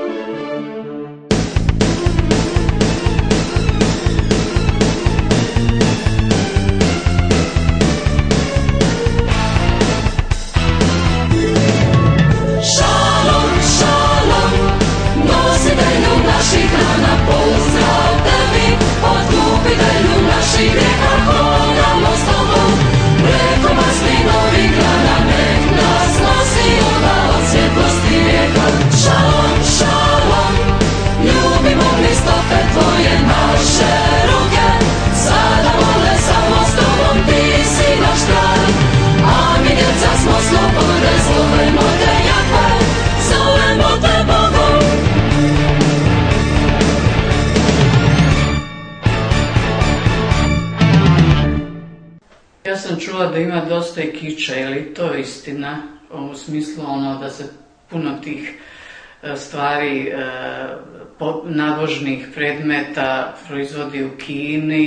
Ja sam čula da ima dosta i kiča, je li to istina? U smislu da se puno tih stvari, nabožnih predmeta proizvodi u Kini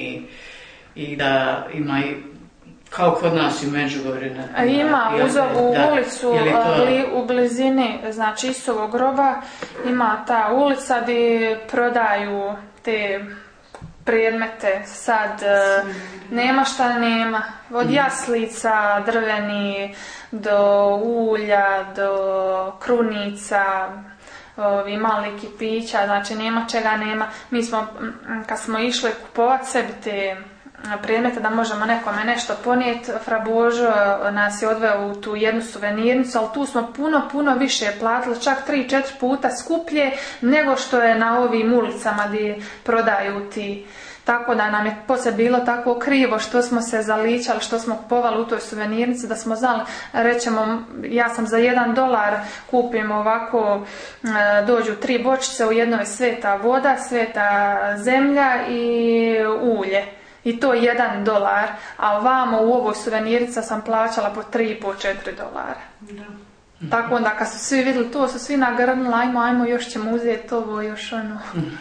i da ima i kao kod nas i Međugorje. Ima uz ovu ulicu u blizini, znači Isovog groba, ima ta ulica gdje prodaju te predmete. Sad nema šta nema, od jaslica drveni do ulja, do krunica, ovi mali kipića, znači nema čega nema. Mi smo, kad smo išli kupovat sebi te predmete da možemo nekome nešto ponijeti, Fra Božo nas je odveo u tu jednu suvenirnicu, ali tu smo puno više platili, čak 3-4 puta skuplje nego što je na ovim ulicama gdje prodaju ti. Tako da nam je poslije bilo tako krivo što smo se zaličali, što smo kupovali u toj suvenirnici, da smo znali, rećemo, ja sam za $1 kupim ovako, dođu 3 bočice, u jednoj sveta voda, sveta zemlja i ulje. I to $1, a ovamo u ovoj suvenirica sam plaćala po $3,5-4. Da. Tako onda kad su svi vidjeli to, su svi nagrnuli, ajmo, još ćemo uzeti ovo, još ono.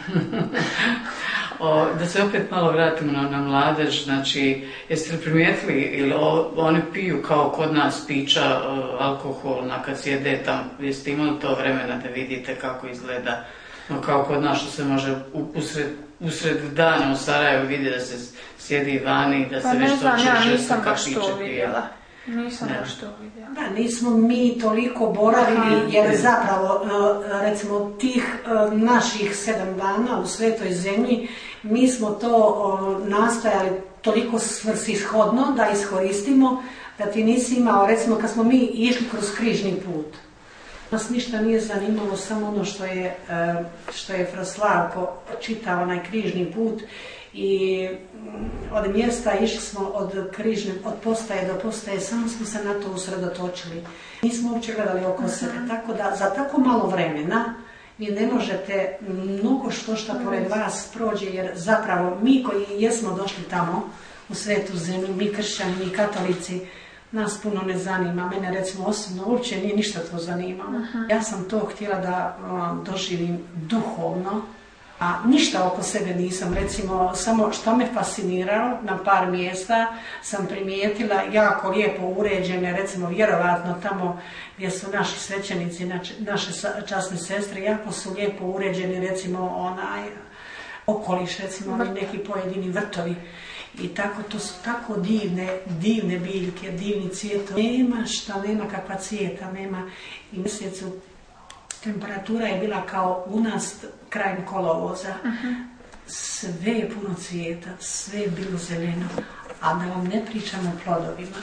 Da se opet malo vratimo na mladež, znači, jeste li primijetili, ili oni piju kao kod nas pića alkoholna kad sjede tam, jeste imali to vremena da vidite kako izgleda, no kao kod nas što se može usred dana u Sarajevu vidi da se sjedi vani i da se pa već to nisam baš to vidjela. Nisam baš to vidjela. Da, nismo mi toliko boravili jer zapravo, recimo, tih naših 7 dana u Svetoj zemlji, mi smo to nastojali toliko svrsishodno da iskoristimo, da ti nisi imao, recimo, kad smo mi išli kroz križni put, nas ništa nije zanimalo, samo ono što je Fra Slavko čitao, onaj križni put, i od mjesta išli smo od postaje do postaje, samo smo se na to usredotočili. Nismo uopće gledali oko sebe, tako da za tako malo vremena vi ne možete mnogo što pored vas prođe, jer zapravo mi koji jesmo došli tamo u Svetu zemlju, mi kršćani, mi katolici, nas puno ne zanima. Mene recimo osobno uopće nije ništa to zanimalo. Ja sam to htjela da doživim duhovno, a ništa oko sebe nisam. Recimo, samo što me fasciniralo, na par mjesta sam primijetila jako lijepo uređene, recimo vjerovatno tamo gdje su naši svećenici, naše časne sestre, jako su lijepo uređeni, recimo onaj okoliš, recimo oni neki pojedini vrtovi. I tako, to su tako divne biljke, divni cvijet. Nema šta, nema kakva cvijeta, nema. I mjesecu temperatura je bila kao u nas krajem kolovoza. Sve je puno cvijeta, sve je bilo zeleno, a da vam ne pričam o plodovima.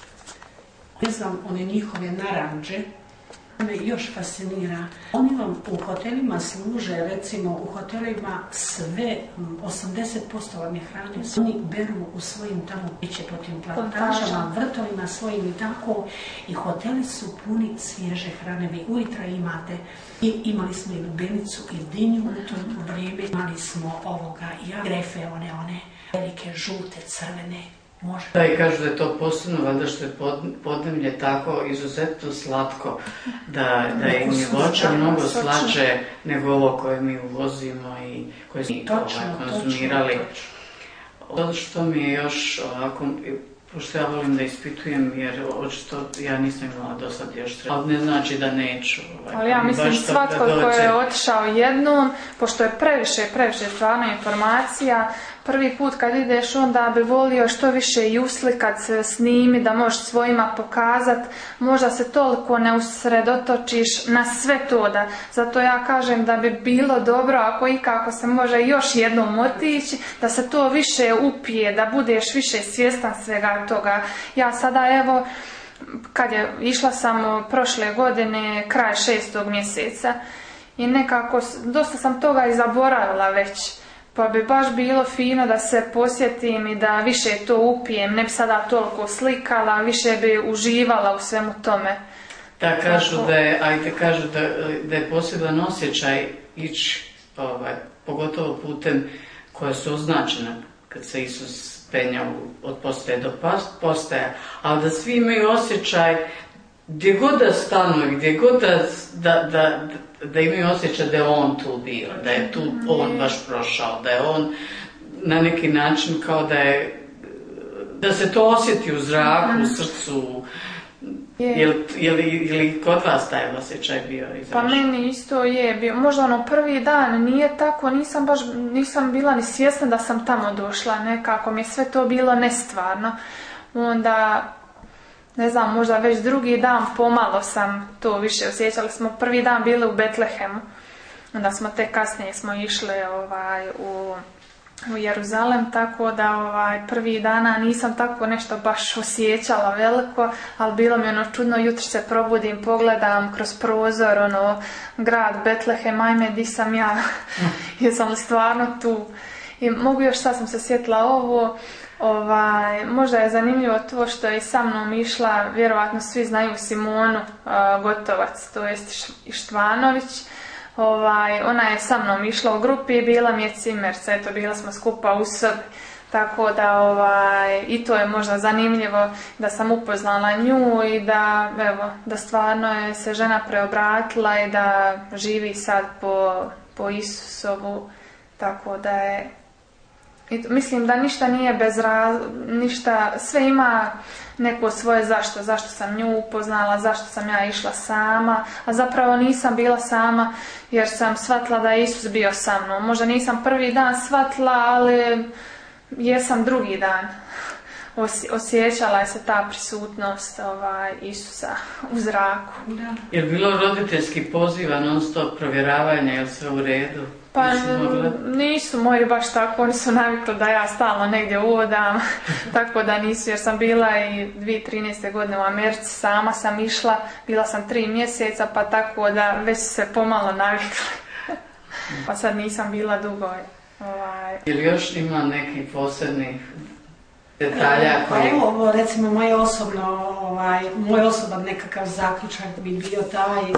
Ne znam, one njihove naranđe, me još fascinira. Oni vam u hotelima služe, recimo u hotelima sve, 80% vam je hrane, oni beru u svojim tamo piće po tim plantažama, vrtovima svojim i tako, i hoteli su puni svježe hrane. Vi ujutro imate, i imali smo i lubenicu i dinju u to vrijeme, imali smo grefe, one velike, žute, crvene. Da, i kažu da je to posebno, valjda što je podneblje tako izuzetno slatko, da im je voće mnogo slađe nego ovo koje mi uvozimo i koje smo konzumirali. To što mi je još ovako, pošto ja volim da ispitujem, jer očito ja nisam imala do sad još sreće, ali ne znači da neću. Ali ja mislim svatko ko je otišao jednom, pošto je previše stvarno informacija, prvi put kad ideš onda bi volio što više i uslikat se, snimi, da možeš svojima pokazat, možda se toliko ne usredotočiš na sve to, zato ja kažem da bi bilo dobro ako ikako se može još jednom otići, da se to više upije, da budeš više svjestan svega toga. Ja sada evo, išla sam prošle godine kraj 6. mjeseca i nekako dosta sam toga i zaboravila već. Pa bi baš bilo fino da se posjetim i da više to upijem, ne bi sada toliko slikala, više bi uživala u svemu tome. Da, kažu da je poseban osjećaj ići, pogotovo putem koje su označene kad se Isus penjao od postaje do postaja, ali da svi imaju osjećaj gdje god da stanu, gdje god da imaju osjećaj da je on tu bio, da je tu on baš prošao, da je on na neki način kao da se to osjeti u zraku, u srcu. Je li kod vas taj osjećaj bio izražen? Pa meni isto je bio. Možda prvi dan nije tako, nisam bila ni svjesna da sam tamo došla, nekako mi je sve to bilo nestvarno. Onda, ne znam, možda već drugi dan pomalo sam to više osjećala. Smo prvi dan bili u Betlehemu, onda smo tek kasnije išli u Jeruzalem, tako da prvi dana nisam tako nešto baš osjećala veliko, ali bilo mi čudno, jutro se probudim, pogledam kroz prozor, grad Betlehem, ajme, di sam ja, jesam li stvarno tu. I mogu još, sad sam se sjetila ovo, možda je zanimljivo to što je sa mnom išla, vjerovatno svi znaju Simonu Gotovac, to jest Štvanović. Ona je sa mnom išla u grupi i bila mi je cimerca, bila smo skupa u sobi. Tako da i to je možda zanimljivo da sam upoznala nju i da stvarno je se žena preobratila i da živi sad po Isusovu, tako da je, mislim da ništa nije ništa, sve ima neko svoje zašto sam nju upoznala, zašto sam ja išla sama, a zapravo nisam bila sama jer sam shvatila da je Isus bio sa mnom. Možda nisam prvi dan shvatila, ali jesam drugi dan. Osjećala je se ta prisutnost Isusa u zraku. Da. Je li bilo roditeljski poziva, non stop provjeravanja, je li sve u redu? Pa nisu moji baš tako, oni su navikli da ja stalno negdje uvodam, tako da nisu, jer sam bila i 2013. godine u Americi, sama sam išla, bila sam 3 mjeseca, pa tako da već se pomalo navikli, pa sad nisam bila dugo. Ili još ima nekih posebnih detalja koji... Evo, recimo moj osoban nekakav zaključak bi bio taj,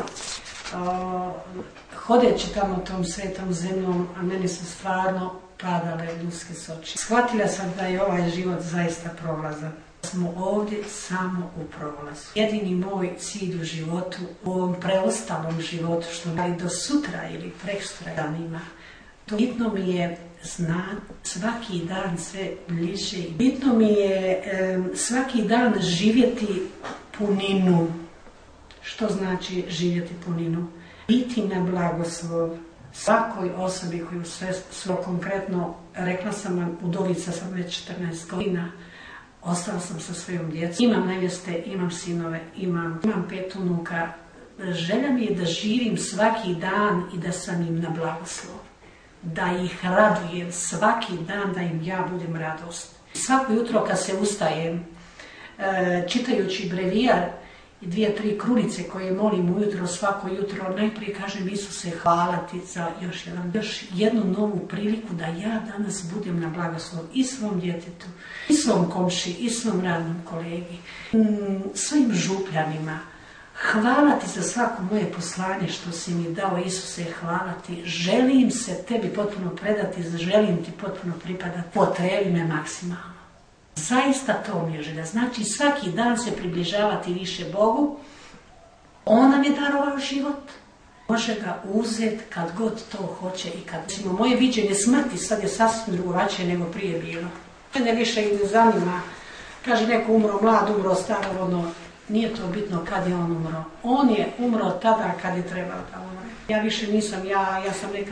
hodeći tamo tom svetom zemljom, a meni su stvarno padale ljudske soči. Shvatila sam da je ovaj život zaista prolazan. Smo ovdje samo u prolazu. Jedini moj cilj u životu, u ovom preostalom životu, što ali do sutra ili prekosutra danima, to bitno mi je svaki dan sve bliže. Bitno mi je svaki dan živjeti puninu. Što znači živjeti puninu? Biti na blagoslov svakoj osobi koju sve konkretno, rekla sam vam, udovica sam već 14 godina, ostala sam sa svojom djecom. Imam nevjeste, imam sinove, imam 5 unuka. Želja mi je da živim svaki dan i da sam im na blagoslov. Da ih radujem svaki dan, da im ja budem radost. Svako jutro kad se ustajem, čitajući brevijar i 2-3 krunice koje molim ujutro, svako jutro, najprije kažem Isuse, hvala ti za još jednu novu priliku da ja danas budem na blagoslov i svom djetetu, i svom komši, i svom radnom kolegi, svojim župljanima. Hvala ti za svako moje poslanje što si mi dao, Isuse, hvala ti. Želim se tebi potpuno predati, želim ti potpuno pripadati. Potrebi me maksimalno. Zaista to mi je želja. Znači svaki dan se približavati više Bogu. On nam je darovao život. Može ga uzeti kad god to hoće i kad... Moje viđenje smrti sad je sasvim drugačije nego prije bilo. Mene više i ne zanima. Kaže neko umro mlad, umro staro, nije to bitno kad je on umro. On je umro tada kad je trebao da umre. Ja više nisam, ja sam nekad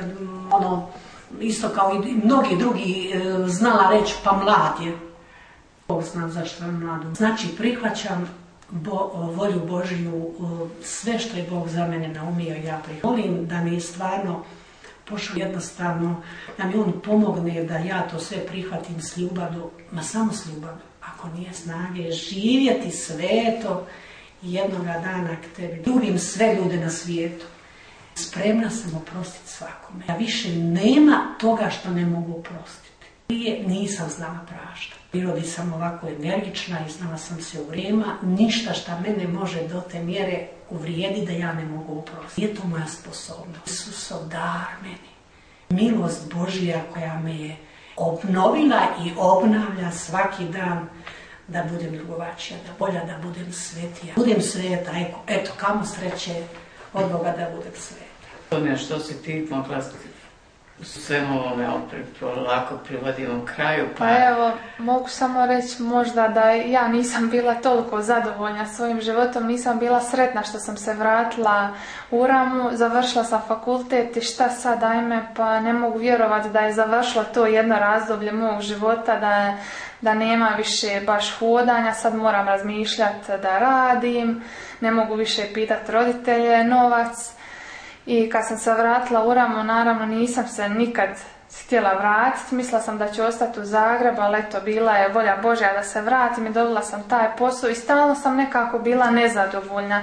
isto kao i mnogi drugi znala reći pa mlad je. Bog zna zašto je mlad. Znači prihvaćam volju Božju, sve što je Bog za mene naumio, ja prihvaćam. Molim da mi stvarno pošao jednostavno, da mi on pomogne da ja to sve prihvatim s ljubavlju, ma samo s ljubavlju. Ako nije snage, živjeti sveto i jednoga dana k tebi. Ljubim sve ljude na svijetu. Spremna sam oprostiti svakome. Ja više nema toga što ne mogu oprostiti. Prije nisam znala praštati. Prirodi sam ovako energična i znala sam se u vrijeme. Ništa što mene može do te mjere uvrijedi da ja ne mogu oprostiti. Nije to moja sposobnost. Isusov dar meni. Milost Božja koja me je obnovila i obnavlja svaki dan da budem drugačija, da bolja, da budem svetija. Budem sveta, eto kamo sreće od Boga da budem sveta. Sonja, što si ti mogla u svemu ovome lako privodimo kraju? Pa evo, mogu samo reći možda da ja nisam bila toliko zadovoljna svojim životom, nisam bila sretna što sam se vratila u Ramu, završila sam fakultet i šta sad, ajme, pa ne mogu vjerovati da je završilo to jedno razdoblje mog života, da nema više baš hodanja, sad moram razmišljati da radim, ne mogu više pitati roditelje, novac. I kad sam se vratila u Ramu, naravno nisam se nikad htjela vratiti, mislila sam da ću ostati u Zagrebu, ali eto, bila je volja Božja da se vratim i dobila sam taj posao i stalno sam nekako bila nezadovoljna.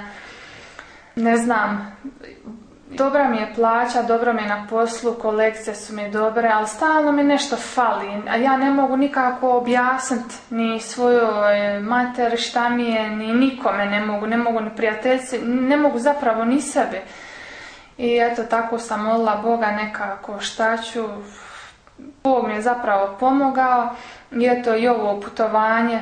Ne znam, dobra mi je plaća, dobro mi je na poslu, kolegice su mi dobre, ali stalno mi nešto fali, a ja ne mogu nikako objasniti ni svojoj materi šta mi je, ni nikome ne mogu ni prijateljci, ne mogu zapravo ni sebi. I eto, tako sam molila Boga nekako šta ću, Bog mi je zapravo pomogao i eto i ovo putovanje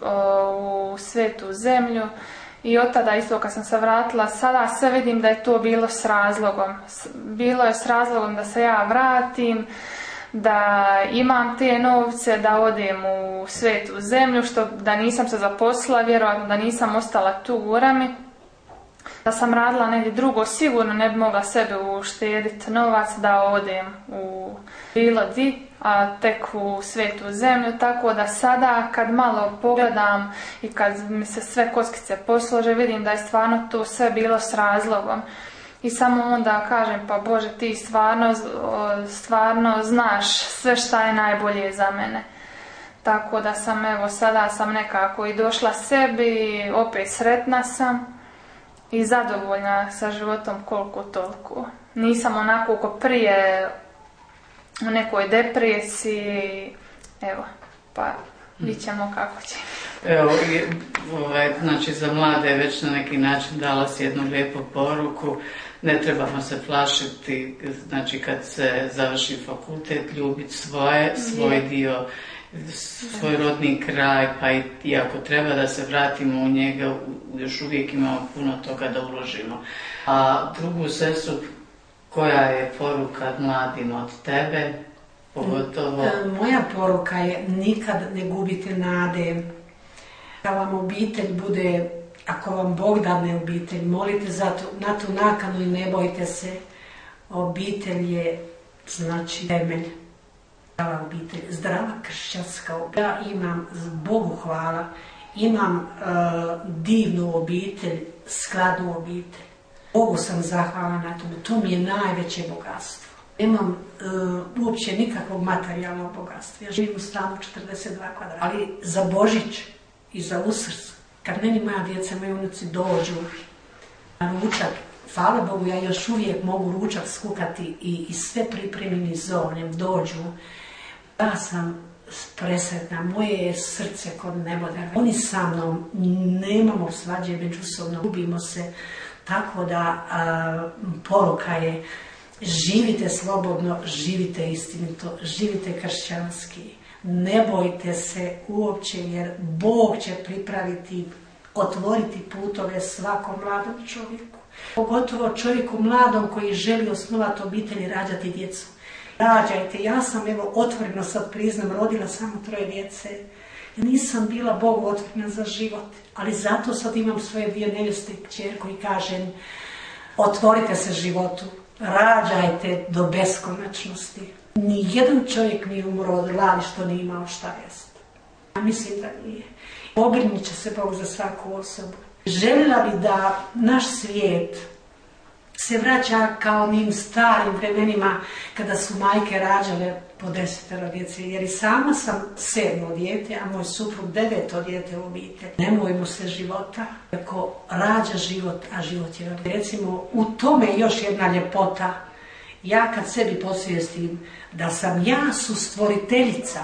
u svetu zemlju i od tada isto kad sam se vratila, sada sve vidim da je to bilo s razlogom. Bilo je s razlogom da se ja vratim, da imam te novce, da odem u svetu zemlju, što da nisam se zaposlila, vjerojatno da nisam ostala tu u Urami. Da sam radila negdje drugo, sigurno ne bi mogla sebe uštediti novac da odem u bilo di, a tek u svetu zemlju, tako da sada kad malo pogledam i kad mi se sve koskice poslože, vidim da je stvarno to sve bilo s razlogom. I samo onda kažem, pa Bože, ti stvarno znaš sve šta je najbolje za mene. Tako da sam, evo, sada sam nekako i došla sebi, opet sretna sam i zadovoljna sa životom koliko toliko. Nisam onako ko prije u nekoj depresiji, evo, pa vidjet ćemo kako će. Evo, znači za mlade već na neki način dala si jednu lijepu poruku. Ne trebamo se plašiti, znači kad se završi fakultet, ljubiti svoj dio, svoj rodni kraj, pa i ako treba da se vratimo u njega, još uvijek imamo puno toga da uložimo. A drugu sestru, koja je poruka mladim od tebe, pogotovo? Moja poruka je nikad ne gubite nade. Da vam obitelj bude, ako vam Bog dadne obitelj, molite na tu nakanu i ne bojte se. Obitelj je, znači, temelj. Zdrava obitelj, zdrava kršćanska obitelj. Ja imam, Bogu hvala, imam divnu obitelj, skladnu obitelj. Bogu sam zahvalna na tome, to mi je najveće bogatstvo. Nemam uopće nikakvog materijalnog bogatstva. Ja živim u stanu 42 kvadrata, ali za Božić i za Uskrs, kad meni moja djeca, moji unuci dođu na ručak, hvala Bogu, ja još uvijek mogu ručak skukati i sve pripremim i zovnem, dođu. Ja sam presretna, moje je srce kod nebodera. Oni sa mnom, nemamo svađe međusobno, ljubimo se, tako da poruka je živite slobodno, živite istinito, živite kršćanski. Ne bojte se uopće jer Bog će pripraviti, otvoriti putove svakom mladom čovjeku. Pogotovo čovjeku mladom koji želi osnovati obitelj i rađati djecu. Rađajte, ja sam, evo, otvoreno sad priznam, rodila samo 3 djece. Ja nisam bila Bogu otvorena za život, ali zato sad imam svoje 2 nevjeste i kćerku i kažem, otvorite se životu, rađajte do beskonačnosti. Nijedan čovjek nije umro od gladi što nije imao šta jest. Ja mislim da nije. Pobrinit će se Bog za svaku osobu. Željela bi da naš svijet se vraća kao onim starim vremenima kada su majke rađale po 10 djece, jer i sama sam 7 dijete, a moj suprug 9 dijete u obitelji. Nemojmo se života, ako rađa život, a život je. Recimo, u tome je još jedna ljepota. Ja kad sebi posvijestim da sam ja sustvoriteljica,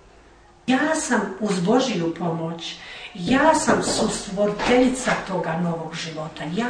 ja sam uz Božiju pomoć, ja sam sustvoriteljica toga novog života. Ja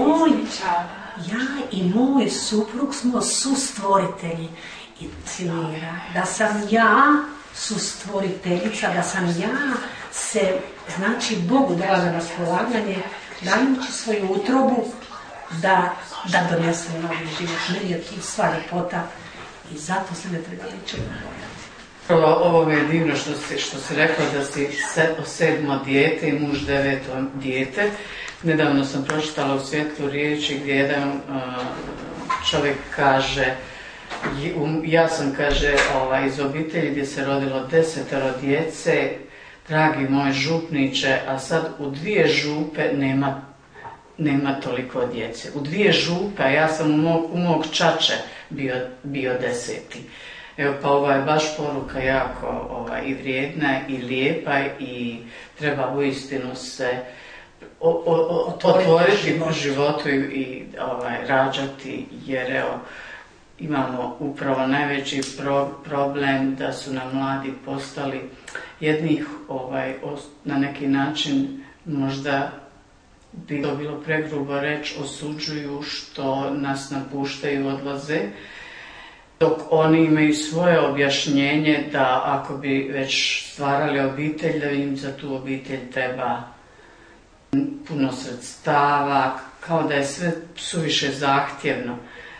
i moj suprug smo sustvoritelji. I cilira da sam ja sustvoriteljica, da sam ja se, znači, Bogu dala na raspolaganje, dajući svoju utrobu da donese novi život. Meni je tu sva ljepota i zato se ne treba ničega bojati. Ovo je divno što si rekla da si 7. dijete i muž 9. dijete. Nedavno sam pročitala u Svjetlu riječi gdje jedan čovjek kaže, ja sam, kaže, iz obitelji gdje se rodilo 10 djece, dragi moj župniče, a sad u 2 župe nema toliko djece. U 2 župe, a ja sam u mog čače bio 10. Evo, pa ova je baš poruka jako i vrijedna i lijepa i treba uistinu se otvoriti u životu i rađati, jer evo, imamo upravo najveći problem da su nam mladi postali jednih na neki način, možda bi to bilo pregrubo reći, osuđuju što nas napuštaju, odlaze. dok oni imaju svoje objašnjenje da ako bi već stvarali obitelj, da im za tu obitelj treba puno sredstava, kao da je sve suviše zahtjevno,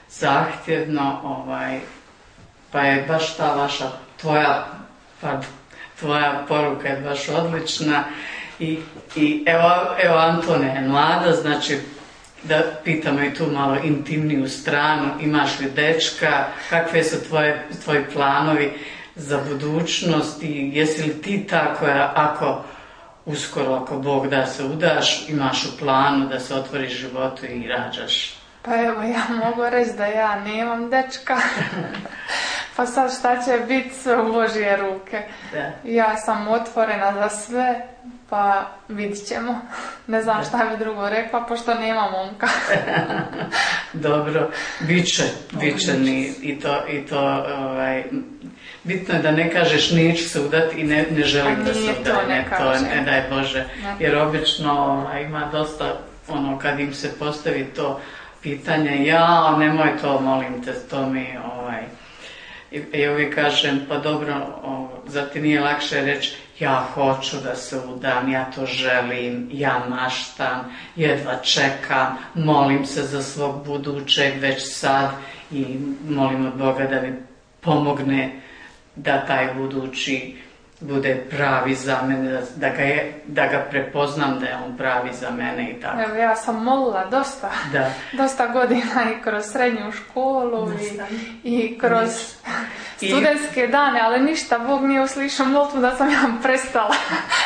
pa je baš ta vaša, tvoja poruka je baš odlična i evo Antone je mlada, znači da pitamo i tu malo intimniju stranu, imaš li dečka, kakve su tvoji planovi za budućnost i jesi li ti ta koja ako Bog da se udaš, imaš u planu da se otvoriš životu i rađaš? Pa evo, ja mogu reći da ja nemam dečka, pa sad šta će biti sve u Božje ruke. Da. Ja sam otvorena za sve, pa vidit ćemo. Ne znam šta bi drugo rekla, pošto nema momka. Dobro, bit će i to bitno je da ne kažeš neću se udati i ne želim da se udati, ne daj Bože, jer obično ima dosta kad im se postavi to pitanje, nemoj to, molim te, to mi i uvijek kažem, pa dobro, zar ti nije lakše reći ja hoću da se udam, ja to želim, ja maštam, jedva čekam, molim se za svog budućeg već sad i molim od Boga da mi pomogne da taj budući bude pravi za mene, da ga prepoznam da je on pravi za mene i tako. Evo, ja sam molila dosta godina i kroz srednju školu i kroz studentske dane, ali ništa, Bog nije uslišao molitvu da sam ja prestala.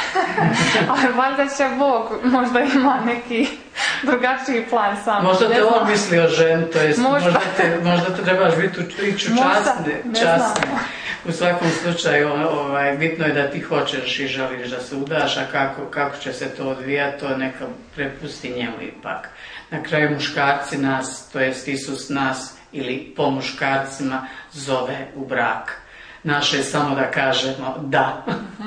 Ali valjda će Bog, možda ima neki drugačiji plan sam. Možda te on misli o ženi, to jest možda te trebaš biti časne. U svakom slučaju, bitno je da ti hoćeš i želiš da se udaš, a kako će se to odvijati, to neka prepusti njemu ipak. Na kraju muškarci nas, to jest Isus nas, ili po muškarcima, zove u brak. Naše je samo da kažemo da.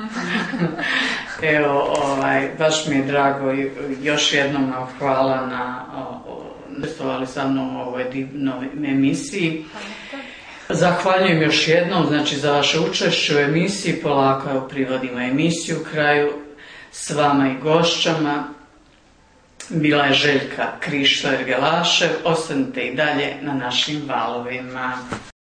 Evo, baš mi je drago i još jednom vam hvala na učestvovali sa mnom u ovoj divnoj emisiji. Zahvaljujem još jednom, znači, za vaše učešće u emisiji. Polako privodimo emisiju u kraju. S vama i gošćama bila je Željka Krišto-Ergelašev. Ostanite i dalje na našim valovima.